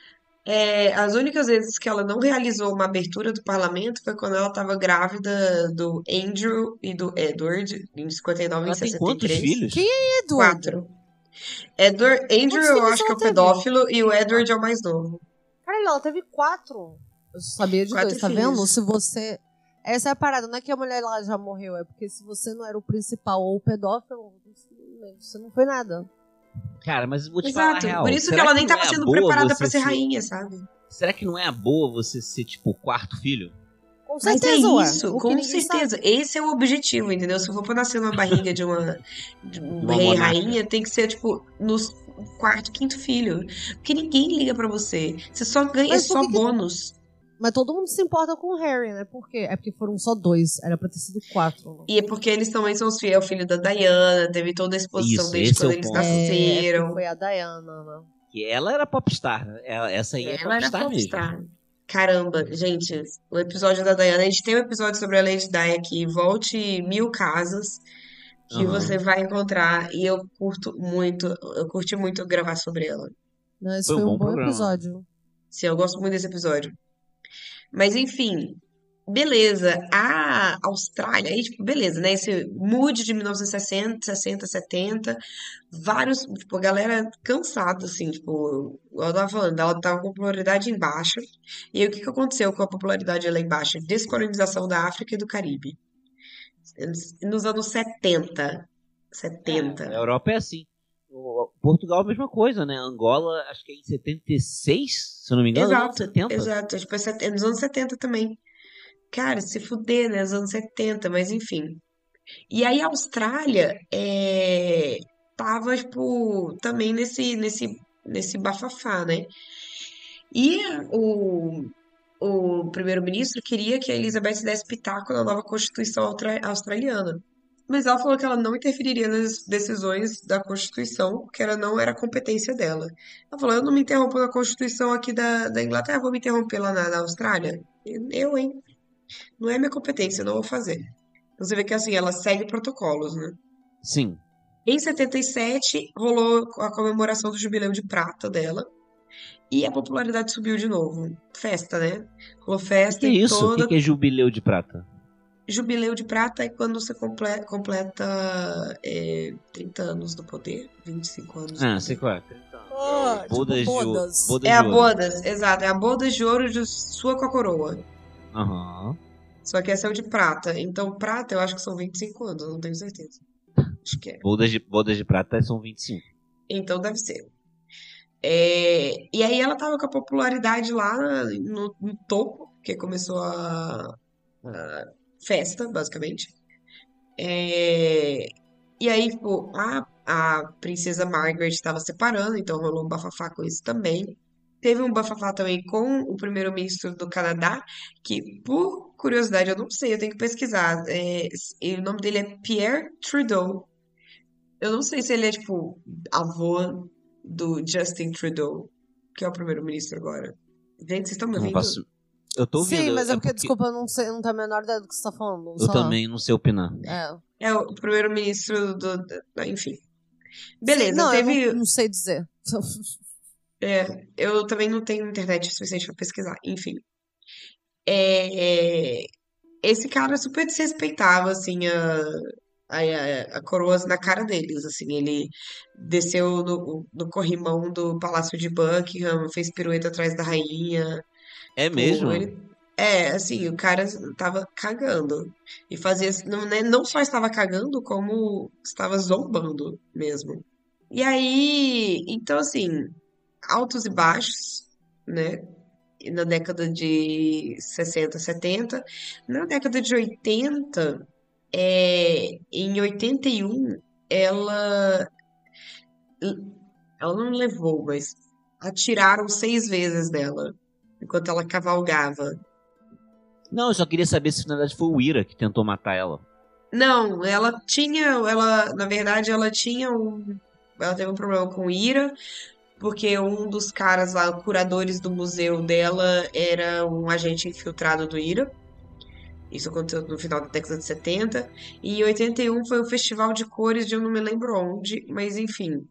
As únicas vezes que ela não realizou uma abertura do parlamento foi quando ela estava grávida do Andrew e do Edward, em 59 e Ela tem quantos 63. filhos? Quem é Edward? 4. Andrew eu filhos acho que é ela o teve? pedófilo e o Edward é o mais novo. Caralho, ela teve 4. Eu sabia de 4 2, tá filhos. vendo? Se você... Essa é a parada, não é que a mulher lá já morreu, é porque se você não era o principal ou o pedófilo, você não foi nada. Cara, mas vou te falar a Exato, real. por isso que Será ela nem não tava é sendo boa preparada você pra ser rainha, sabe? Será que não é a boa você ser, tipo, o quarto filho? Com Mas certeza, é ué. isso, Porque com ninguém certeza. sabe. Esse é o objetivo, entendeu? Se for pra nascer numa barriga de um Uma rei e monarca. rainha, tem que ser, tipo, no quarto, quinto filho. Porque ninguém liga pra você. Você só ganha, Mas é por só que bônus. Mas todo mundo se importa com o Harry, né? Por quê? É porque foram só 2. Era pra ter sido 4. Né? E é porque eles também são os filhos, é o filho da Diana, teve toda a exposição Isso, desde esse é quando o eles ponto. É porque nasceram. foi a Diana, né? Que ela era popstar, né? Essa aí Ela era popstar mesmo. popstar. Caramba, gente, o episódio da Diana, a gente tem um episódio sobre a Lady Di aqui, volte 1000 casas que você vai encontrar, e eu curti muito gravar sobre ela. Não, esse Foi um foi um bom bom programa. episódio. Sim, eu gosto muito desse episódio. Mas enfim, beleza, a Austrália, aí, tipo, beleza, né? Esse mood de 1960, 60, 70, vários, tipo, a galera cansada, assim, tipo, eu tava falando, ela tava com popularidade em baixa. E aí, o que que aconteceu com a popularidade lá em baixa? Descolonização da África e do Caribe. Nos anos 70. A 70. Europa é assim. Portugal, a mesma coisa, né? Angola, acho que é em 76, se eu não me engano, Exato, não, 70. exato. Tipo, nos anos 70 também. Cara, se fuder, né? Nos anos 70, mas enfim. E aí a Austrália tava, tipo, também nesse bafafá, né? E o primeiro-ministro queria que a Elizabeth desse pitaco na nova Constituição australiana. Mas ela falou que ela não interferiria nas decisões da Constituição, porque ela não era competência dela. Ela falou: eu não me interrompo na Constituição aqui da Inglaterra, vou me interromper lá na Austrália? Eu, hein? Não é minha competência, eu não vou fazer. Então você vê que assim, ela segue protocolos, né? Sim. Em 77, rolou a comemoração do Jubileu de Prata dela. E a popularidade subiu de novo. Festa, né? Rolou O festa que é em isso? O toda. que é jubileu de prata? Jubileu de Prata é quando você completa 30 anos do poder, 25 anos do Sei poder. qual é. Bodas. Bodas É a de ouro. bodas, exato. É a bodas de ouro de sua com a coroa. Aham. Só que essa é o de prata. Então, prata eu acho que são 25 anos, eu não tenho certeza. Acho que é. Bodas de prata são 25. Então deve ser. E aí ela tava com a popularidade lá no topo, porque começou a festa, basicamente. E aí, tipo, a princesa Margaret estava separando, então rolou um bafafá com isso também. Teve um bafafá também com o primeiro-ministro do Canadá, que, por curiosidade, eu não sei, eu tenho que pesquisar. E o nome dele é Pierre Trudeau. Eu não sei se ele é, tipo, avô do Justin Trudeau, que é o primeiro-ministro agora. Gente, vocês estão me Não ouvindo? faço... Eu tô ouvindo. Sim, mas é porque, desculpa, eu não sei, não tenho a menor ideia do que você tá falando. Eu também não sei opinar. É. É o primeiro-ministro Enfim. Sim, Beleza, não, teve. eu não sei dizer. Eu também não tenho internet suficiente pra pesquisar. Enfim. É, esse cara super desrespeitava, assim, a coroa na cara deles, assim. Ele desceu no corrimão do Palácio de Buckingham, fez pirueta atrás da rainha. É Tipo, mesmo? assim, o cara tava cagando. E fazia. Não, né, não só estava cagando, como estava zombando mesmo. E aí, então, assim, altos e baixos, né? Na década de 60, 70. Na década de 80, em 81, ela, ela não levou, mas atiraram 6 vezes dela, enquanto ela cavalgava. Não, eu só queria saber se na verdade foi o Ira que tentou matar ela. Não, na verdade, ela teve um problema com ira, porque um dos caras lá, curadores do museu dela, era um agente infiltrado do IRA. Isso aconteceu no final da década de 70. E em 81 foi o Festival de Cores de eu não me lembro onde, mas enfim,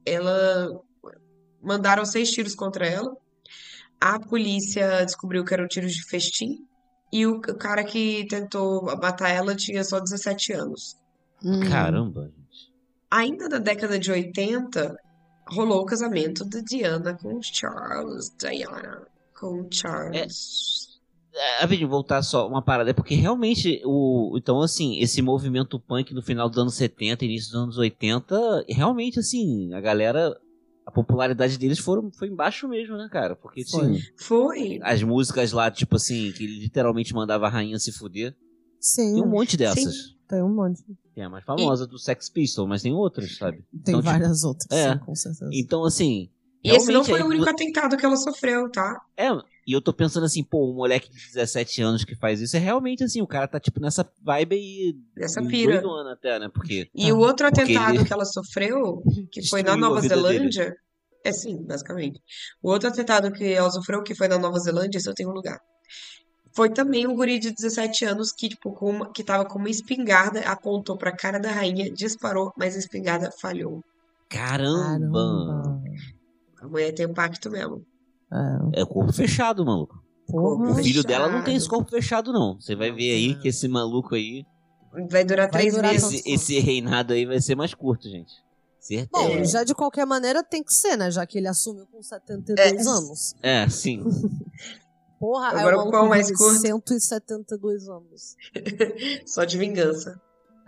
mandaram 6 tiros contra ela. A polícia descobriu que eram tiros de festim. E o cara que tentou matar ela tinha só 17 anos. Caramba, gente. Ainda na década de 80, rolou o casamento de Diana com Charles. Diana com Charles. Rapidinho, voltar só uma parada. É porque realmente, então assim, esse movimento punk no final dos anos 70, início dos anos 80, realmente assim, a popularidade deles foi embaixo mesmo, né, cara? Porque assim, Foi. as músicas lá, tipo assim, que ele literalmente mandava a rainha se fuder. Sim. Tem um monte dessas. Sim. Tem um monte. Tem a mais famosa do Sex Pistols, mas tem outras, sabe? Tem Então, várias outras, sim, com certeza. Então, assim. E esse não realmente, foi o único atentado que ela sofreu, tá? E eu tô pensando assim, pô, um moleque de 17 anos que faz isso é realmente assim, o cara tá tipo nessa vibe aí. Nessa pira. Doidona até, né? Porque. E o outro atentado ele que ela sofreu, que foi na destruiu a Nova vida Zelândia. Sim, basicamente. O outro atentado que ela sofreu, que foi na Nova Zelândia, isso eu tenho um lugar. Foi também um guri de 17 anos que, tipo, que tava com uma espingarda, apontou pra cara da rainha, disparou, mas a espingarda falhou. Caramba! A mulher tem um pacto mesmo. É corpo fechado, maluco. Corpo O filho fechado. dela não tem esse corpo fechado, não. Você vai ver aí que esse maluco aí. Vai durar 3 meses. Esse reinado aí vai ser mais curto, gente. Certeza. Bom, já de qualquer maneira tem que ser, né? Já que ele assumiu com 72 anos. Sim. Porra, agora o qual mais curto? 172 anos. Só de vingança.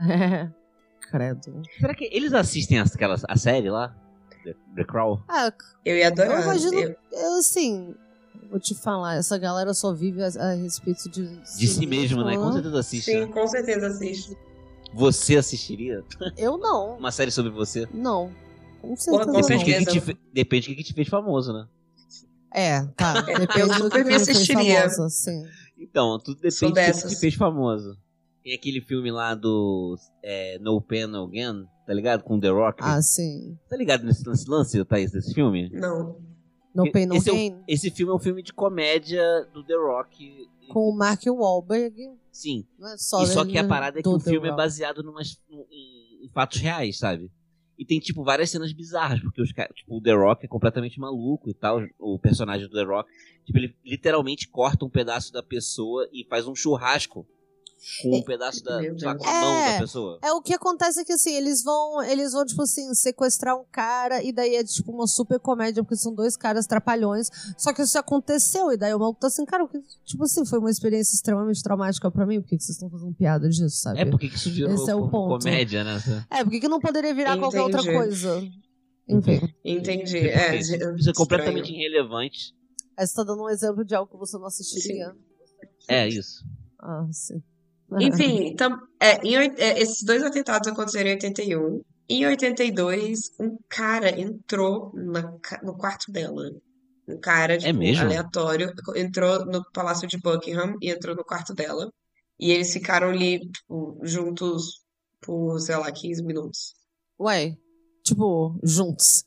Credo. Será que eles assistem a série lá? The Crown? Eu ia adorar. Eu imagino, assim, vou te falar, essa galera só vive a respeito de si mesmo, né? Com certeza assiste. Sim, né? com certeza assiste. Você assistiria? Eu não. Uma série sobre você? Não. Com certeza Com não. certeza. Depende do que te fez famoso, né? Tá. Depende do super que me me fez assistiria. famosa, sim. Então, tudo Sou depende do que dessas. te fez famoso. Tem aquele filme lá do No Pain No Gain, tá ligado? Com The Rock. Sim. Tá ligado nesse lance, Thaís, desse filme? Não. No Pain No Gain. Esse filme é um filme de comédia do The Rock. Com o Mark Wahlberg. Sim. Não é Só que a parada é que o filme The é baseado em fatos reais, sabe? E tem, tipo, várias cenas bizarras, porque o The Rock é completamente maluco e tal, o personagem do The Rock. Tipo, ele literalmente corta um pedaço da pessoa e faz um churrasco com um pedaço com a mão da pessoa. O que acontece é que, assim, eles vão, tipo assim, sequestrar um cara e daí é, tipo, uma super comédia, porque são 2 caras trapalhões, só que isso aconteceu, e daí o maluco tá assim, cara, tipo assim, foi uma experiência extremamente traumática pra mim, por que vocês estão fazendo piada disso, sabe? Por que isso virou Esse é o ponto. comédia, né? Por que não poderia virar qualquer outra coisa? Enfim. Entendi. Isso é completamente irrelevante. Você tá dando um exemplo de algo que você não assistiria. Isso. Sim. Enfim, esses 2 atentados aconteceram em 81. Em 82, um cara entrou no quarto dela. Um cara, É tipo, mesmo? aleatório, entrou no Palácio de Buckingham e entrou no quarto dela. E eles ficaram ali, tipo, juntos por, sei lá, 15 minutos. Ué, tipo, juntos.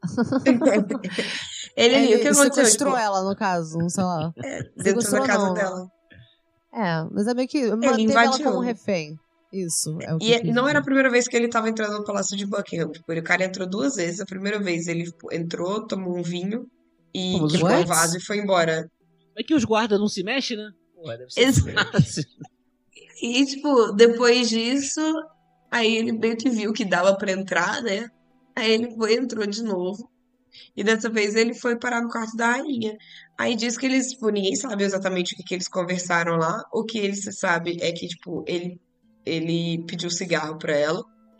O que Ele aconteceu? sequestrou Tipo, ela, no caso, não sei lá. dentro da Sequestrou casa não. dela. Mas é meio que Ele manteve ela como invadiu. refém. Isso, é o que eu E quis não era a dizer. primeira vez que ele tava entrando no Palácio de Buckingham. Tipo, o cara entrou 2 vezes. A primeira vez ele entrou, tomou um vinho Pô, e mas os quebrou um What? vaso e foi embora. É que os guardas não se mexem, né? Porra, deve ser Exato. fácil. E, tipo, depois disso, aí ele meio que viu que dava pra entrar, né? Aí ele foi, entrou de novo. E dessa vez ele foi parar no quarto da rainha. Aí diz que eles, tipo, ninguém sabe exatamente o que eles conversaram lá. O que ele se sabe é que, tipo, ele pediu cigarro pra ela.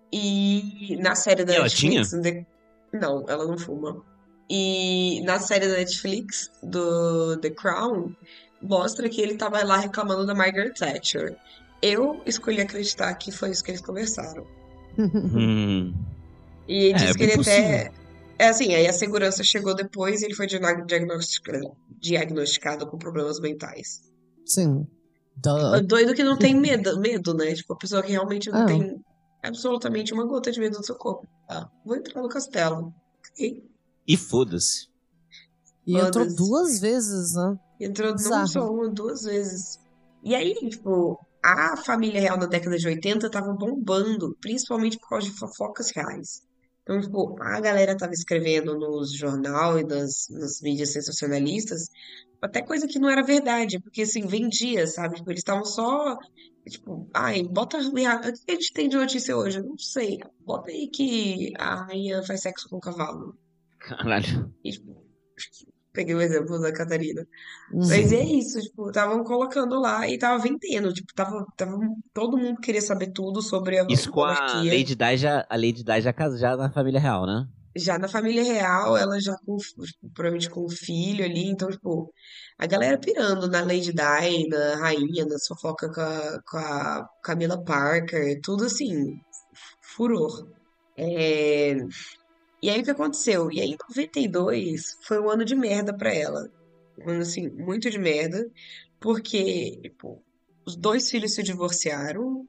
E na série E da ela tinha? Netflix, não, ela não fuma. E na série da Netflix, do The Crown, mostra que ele tava lá reclamando da Margaret Thatcher. Eu escolhi acreditar que foi isso que eles conversaram. Hum. E É diz que bem ele possível. até. É assim, aí a segurança chegou depois e ele foi diagnosticado com problemas mentais. Sim. É Duh. doido que não tem medo, né? Tipo, a pessoa que realmente não Ah, tem absolutamente uma gota de medo do seu corpo. Ah, vou entrar no castelo. Ok, E foda-se. e entrou foda-se. 2 vezes, né? Entrou não só Bizarro. uma, 2 vezes. E aí, tipo, a família real na década de 80 tava bombando, principalmente por causa de fofocas reais. Então, tipo, a galera tava escrevendo nos jornal e nas mídias sensacionalistas até coisa que não era verdade, porque assim, vendia, sabe? Tipo, eles estavam só, tipo, ai, bota. O que a gente tem de notícia hoje? Eu não sei. Bota aí que a rainha faz sexo com o cavalo. Caralho. E, tipo, peguei o exemplo da Catarina. Mas é Uhum. isso, tipo, estavam colocando lá e tava vendendo, tipo, todo mundo queria saber tudo sobre a Isso com a monarquia. Lady Di já, a Lady Di já casada na família real, né? Já na família real, ela já com, tipo, provavelmente com um filho ali, então, tipo, a galera pirando na Lady Di, na rainha, na fofoca com a Camila Parker, tudo assim, furor. É, E aí o que aconteceu? E aí em 92 foi um ano de merda pra ela. Um ano assim, muito de merda, porque, tipo, os dois filhos se divorciaram.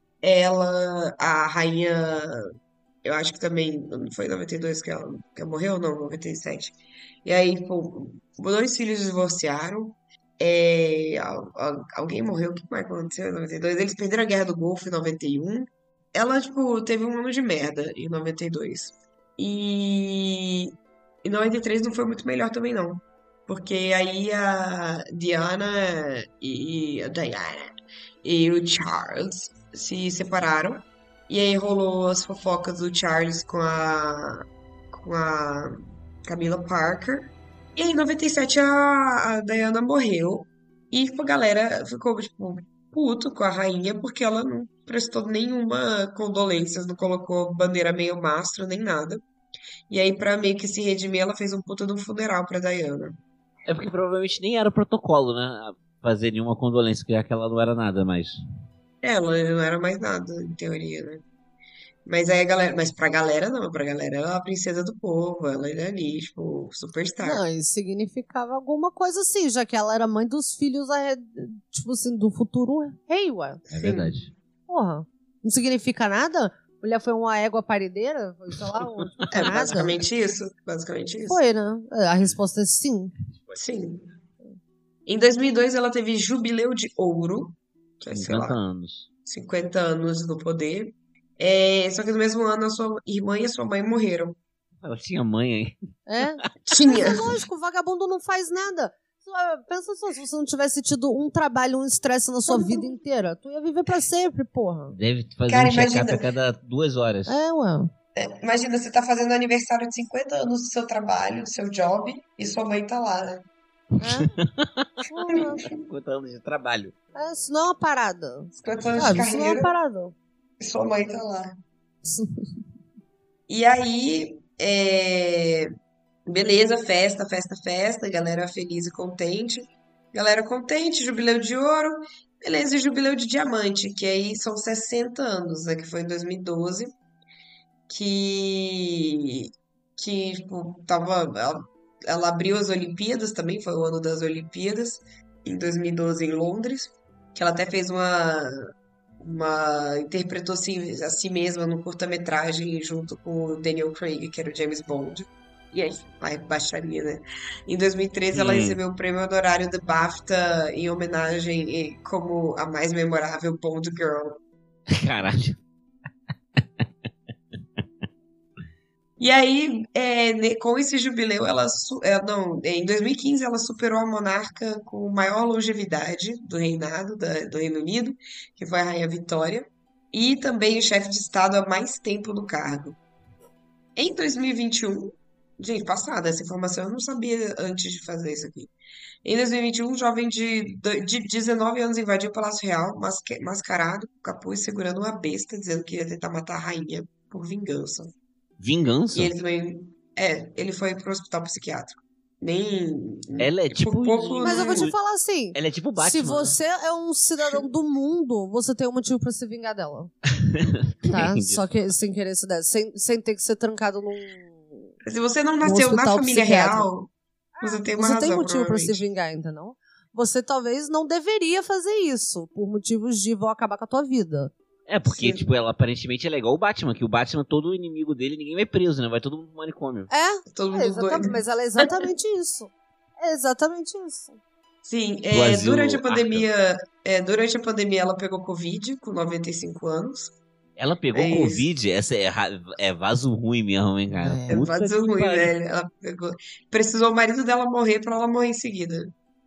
A rainha, eu acho que também, não foi em 92 que ela morreu, não, 97. E aí, tipo, os dois filhos se divorciaram. Alguém morreu, o que mais aconteceu em 92? Eles perderam a Guerra do Golfo em 91. Ela, tipo, teve um ano de merda em 92. E em 93 não foi muito melhor também, não. Porque aí a Diana e o Charles se separaram. E aí rolou as fofocas do Charles com a Camila Parker. E aí em 97 a Diana morreu. E tipo, a galera ficou, tipo, puto com a rainha porque ela não prestou nenhuma condolências, não colocou bandeira meio mastro nem nada. E aí, pra meio que se redimir, ela fez um puta de um funeral pra Diana. É porque provavelmente nem era o protocolo, né? Fazer nenhuma condolência, já que ela não era nada mais. Ela não era mais nada, em teoria, né? Mas pra galera não, pra galera ela é a princesa do povo, ela é ali, tipo, superstar. Não, isso significava alguma coisa assim, já que ela era mãe dos filhos, tipo assim, do futuro rei, ué. É Sim. verdade. Porra. Não significa nada? Mulher foi uma égua parideira? Foi, sei lá, É nada? basicamente isso, basicamente isso. Foi, né? A resposta é sim. Sim. Em 2002 ela teve Jubileu de Ouro, que é, sei 50 lá, anos. 50 anos no poder. Só que no mesmo ano a sua irmã e a sua mãe morreram. Ela tinha mãe aí. É? Tinha. Mas é lógico, o vagabundo não faz nada. Pensa só, se você não tivesse tido um trabalho, um estresse na sua vida inteira, tu ia viver pra sempre, porra. Deve fazer Cara, um check-up imagina. a cada 2 horas. É, ué. Imagina, você tá fazendo aniversário de 50 anos do seu trabalho, do seu job, e sua mãe tá lá, né? É? Porra. 50 anos de trabalho. Isso não é uma parada. 50 anos de Sabe, isso não é uma carreira, parada. e sua mãe tá lá. E aí, beleza, festa, festa, festa, galera feliz e contente. Galera contente, jubileu de ouro, beleza, e jubileu de diamante, que aí são 60 anos, né, que foi em 2012. que tipo, ela abriu as Olimpíadas também, foi o ano das Olimpíadas, em 2012 em Londres, que ela até fez interpretou a si mesma no curta-metragem junto com o Daniel Craig, que era o James Bond. E aí, baixaria, né? Em 2013, ela recebeu o prêmio honorário do BAFTA em homenagem como a mais memorável Bond Girl. Caralho. E aí, com esse jubileu, em 2015, ela superou a monarca com maior longevidade do reinado do Reino Unido, que foi a Rainha Vitória, e também o chefe de Estado há mais tempo no cargo. Em 2021, gente, passada essa informação, eu não sabia antes de fazer isso aqui. Em 2021, um jovem de 19 anos invadiu o Palácio Real, mascarado, com capuz, segurando uma besta, dizendo que ia tentar matar a rainha por vingança. Vingança? E ele também. Ele foi pro hospital psiquiátrico. Ela é tipo. Mas eu vou te falar assim. Ela é tipo Batman. Se você é um cidadão do mundo, você tem um motivo pra se vingar dela. Tá? Só que sem querer se der. Sem ter que ser trancado num. Se você não nasceu na família real, você tem uma razão. Você tem motivo pra se vingar, entendeu? Você talvez não deveria fazer isso por motivos de vou acabar com a tua vida. Porque, Sim. tipo, ela aparentemente ela é igual o Batman, que o Batman, todo inimigo dele, ninguém vai preso, né? Vai todo mundo pro manicômio. Todo mundo doido. Mas ela é exatamente isso. É exatamente isso. Sim, asilo durante a pandemia, ela pegou Covid com 95 anos. Ela pegou Covid? Essa é vaso ruim mesmo, hein, cara? É vaso ruim, velho. Ela pegou. Precisou o marido dela morrer pra ela morrer em seguida.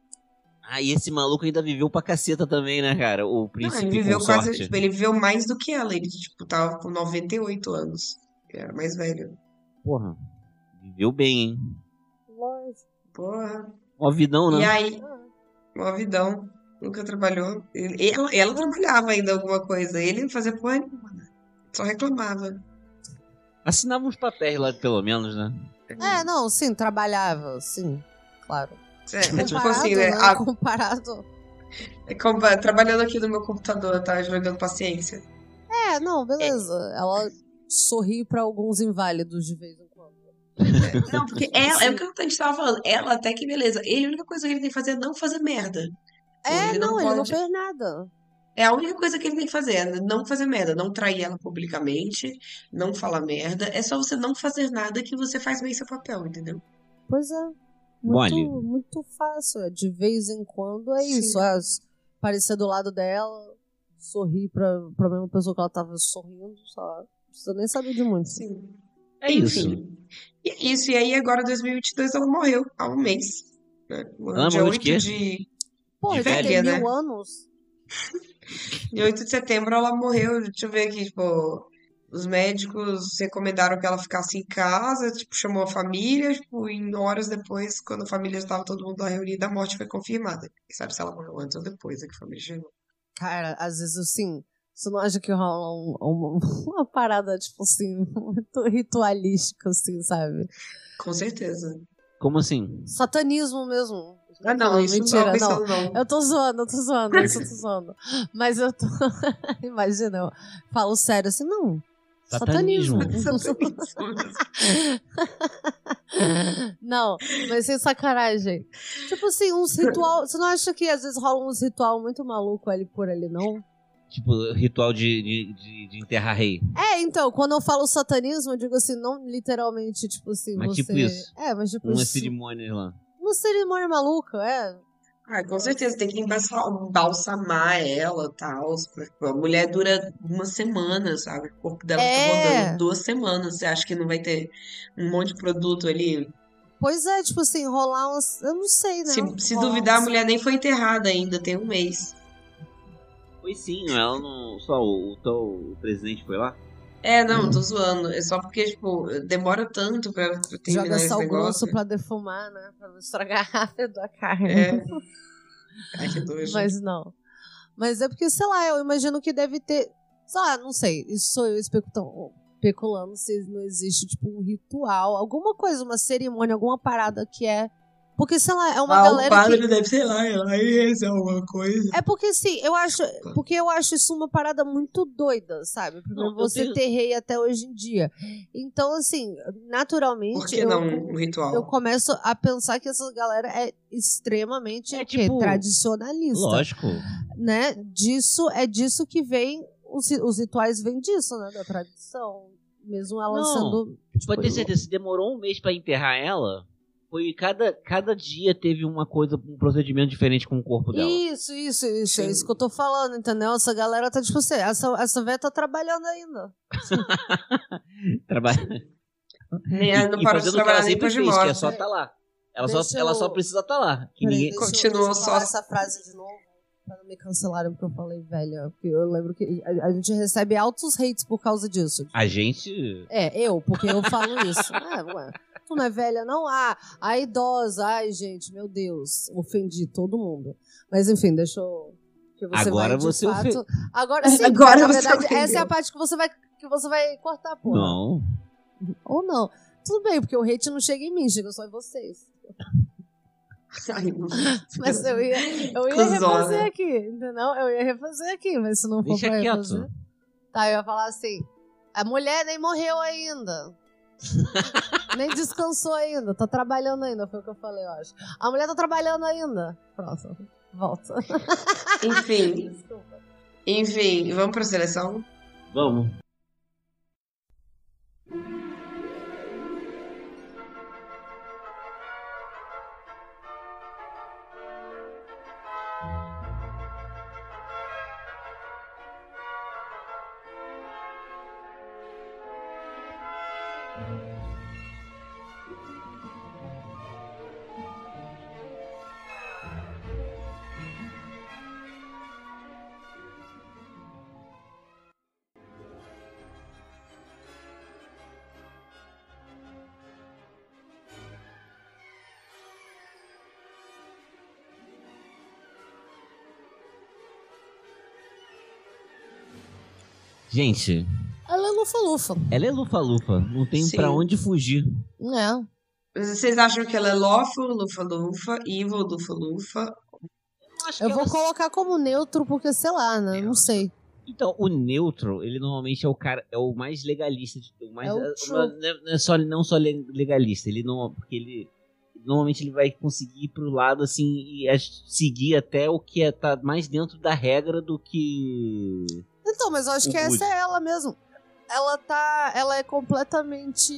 E esse maluco ainda viveu pra caceta também, né, cara? O príncipe Ele viveu consorte. ele viveu mais do que ela. Ele, tipo, tava com 98 anos. Ele era mais velho. Porra, viveu bem, hein? Lógico. Porra. Mó vidão, né? E aí, mó vidão. Nunca trabalhou. Ela trabalhava ainda alguma coisa. Ele não fazia porra nenhuma. Só reclamava. Assinava uns papéis lá, pelo menos, né? Não, sim, trabalhava, sim, claro. Tipo assim, né? Comparado. Trabalhando aqui no meu computador, tá? Jogando paciência. Não, beleza. Ela sorri pra alguns inválidos de vez em quando. Não, porque ela, é o que a gente tava falando. Ela até que beleza. Ele, a única coisa que ele tem que fazer é não fazer merda. Ele não fez nada. É a única coisa que ele tem que fazer, é não fazer merda, não trair ela publicamente, não falar merda. É só você não fazer nada que você faz bem seu papel, entendeu? Pois é. Mole. Muito fácil. De vez em quando é Sim. isso. Aparecer do lado dela, sorrir pra mesma pessoa que ela tava sorrindo, só. Não precisa nem saber de muito. Sim. Isso. E é isso. E aí, agora, em 2022, ela morreu há um mês. Né? Ela Dia morreu de 8 quê? de... Pô, de já velha, tem né? 1000 anos. Dia 8 de setembro ela morreu. Deixa eu ver aqui, tipo... Os médicos recomendaram que ela ficasse em casa, tipo, chamou a família, tipo, em horas depois, quando a família estava todo mundo lá reunida, a morte foi confirmada. Quem sabe se ela morreu antes ou depois, é que a família chegou. Cara, às vezes, assim, você não acha que rola uma parada, tipo assim, muito ritualística, assim, sabe? Com certeza. Como assim? Satanismo mesmo. Não, isso mentira, não, pensando não. Eu tô zoando, isso eu tô zoando. Mas eu tô... Imagina, eu falo sério assim, não. Satanismo. Não, mas sem sacanagem. Tipo assim, uns ritual. Você não acha que às vezes rola uns ritual muito maluco ali por ali, não? Tipo, ritual de enterrar rei. Então, quando eu falo satanismo, eu digo assim, não literalmente, tipo assim, Mas você... tipo isso. Mas tipo Uma isso. cerimônia lá. Uma cerimônia maluca, Com certeza, tem que embalsamar ela e tal. A mulher dura uma semana, sabe? O corpo dela fica rodando 2 semanas. Você acha que não vai ter um monte de produto ali? Pois é, tipo assim, rolar uns... Eu não sei, né? Se duvidar, a mulher nem foi enterrada ainda, tem um mês. Foi sim, ela não... Só o presidente foi lá? Não, tô zoando. É só porque, tipo, demora tanto pra terminar Joga esse sal negócio. grosso pra defumar, né? Pra não estragar rápido a carne. Ai, que doido. Mas não. Mas é porque, sei lá, eu imagino que deve ter... Sei lá, não sei. Isso sou eu especulando se não existe, tipo, um ritual. Alguma coisa, uma cerimônia, alguma parada que é Porque, sei lá, é uma o galera padre que... deve, sei lá, ir lá e rezar alguma coisa. É porque, assim, eu acho isso uma parada muito doida, sabe? Primeiro, você ter rei até hoje em dia. Então, assim, naturalmente... Por que não um ritual? Eu começo a pensar que essa galera é extremamente tradicionalista. Lógico. Né? É disso que vem... Os rituais vêm disso, né? Da tradição. Mesmo ela sendo... Pode ter certeza, se demorou um mês pra enterrar ela... Foi cada dia teve uma coisa, um procedimento diferente com o corpo dela. Isso. É isso que eu tô falando, entendeu? Essa galera tá tipo assim, essa velha tá trabalhando ainda. Não e parou de fazendo o que ela trabalhar nem sempre de fez, morte. que é só tá lá. Ela só precisa tá lá. Que ninguém... Continua deixa eu falar só... essa frase de novo, pra não me cancelarem porque eu falei velha. Porque eu lembro que a gente recebe altos hates por causa disso. A gente... Porque eu falo isso. Ué. Tu não é velha, não? A idosa. Ai, gente, meu Deus. Ofendi todo mundo. Mas, enfim, deixa eu... Que você agora vai, você ofendeu. Agora sim, agora na você verdade, ofendeu. essa é a parte que você vai cortar, porra. Não. Ou não. Tudo bem, porque o hate não chega em mim, chega só em vocês. Mas eu ia refazer aqui, entendeu? Eu ia refazer aqui, mas se não for Deixa pra quieto. refazer... Tá, eu ia falar assim, a mulher nem morreu ainda. Nem descansou ainda, tá trabalhando ainda, foi o que eu falei, eu acho. A mulher tá trabalhando ainda. Pronto, volta. Enfim. Desculpa. Enfim, vamos pra seleção? Vamos. Gente, Ela é lufa-lufa. ela é lufa-lufa. Não tem Sim. pra onde fugir. Vocês acham que ela é lawful, lufa-lufa, evil, lufa-lufa? Eu vou colocar como neutro porque, sei lá, né? Não sei. Então, o neutro, ele normalmente é o cara, é o mais legalista, não só legalista, ele não, porque ele normalmente ele vai conseguir ir pro lado assim e seguir até o que tá mais dentro da regra do que... Então, mas eu acho que essa é ela mesmo. Ela é completamente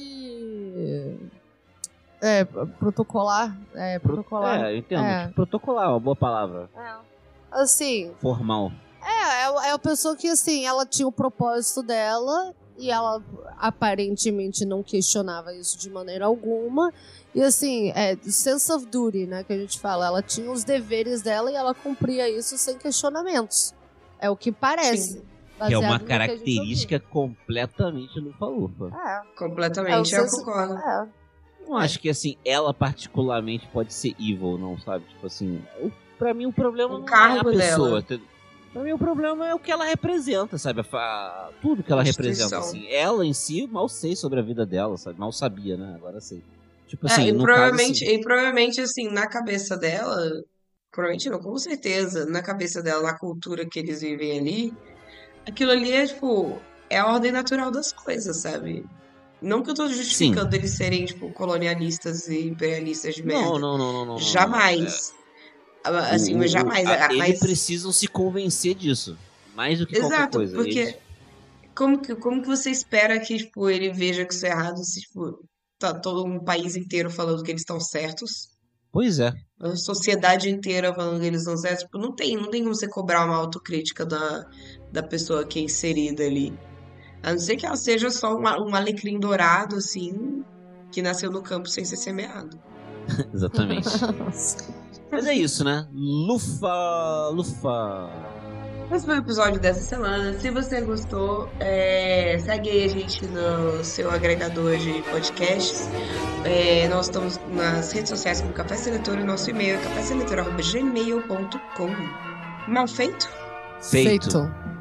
protocolar. Protocolar. Eu entendo. Protocolar é uma boa palavra. Assim. Formal. É a pessoa que, assim, ela tinha o propósito dela e ela aparentemente não questionava isso de maneira alguma. E, assim, sense of duty, né, que a gente fala. Ela tinha os deveres dela e ela cumpria isso sem questionamentos. É o que parece. Que é uma característica completamente lufa-lufa. Completamente, eu concordo. Não acho que, assim, ela particularmente pode ser evil, não, sabe? Tipo assim, pra mim o problema não é a pessoa. Pra mim o problema é o que ela representa, sabe? Tudo que ela representa, assim. Ela em si, mal sei sobre a vida dela, sabe? Mal sabia, né? Agora sei. Tipo assim, provavelmente, assim, na cabeça dela... Provavelmente não, com certeza. Na cabeça dela, na cultura que eles vivem ali... Aquilo ali é, tipo... É a ordem natural das coisas, sabe? Não que eu tô justificando eles serem, tipo, colonialistas e imperialistas de merda. Não. Jamais. Assim, jamais. Eles precisam se convencer disso. Mais do que qualquer coisa. Exato, porque... Como que você espera que, tipo, ele veja que isso é errado se, tipo, tá todo um país inteiro falando que eles estão certos? Pois é. A sociedade inteira falando que eles estão certos. Tipo, não tem como você cobrar uma autocrítica da pessoa que é inserida ali. A não ser que ela seja só um alecrim dourado, assim, que nasceu no campo sem ser semeado. Exatamente. Mas é isso, né? Lufa. Esse foi o episódio dessa semana. Se você gostou, segue aí a gente no seu agregador de podcasts. Nós estamos nas redes sociais como Café Seletor e nosso e-mail é caféseletor@gmail.com. Mal feito? Feito.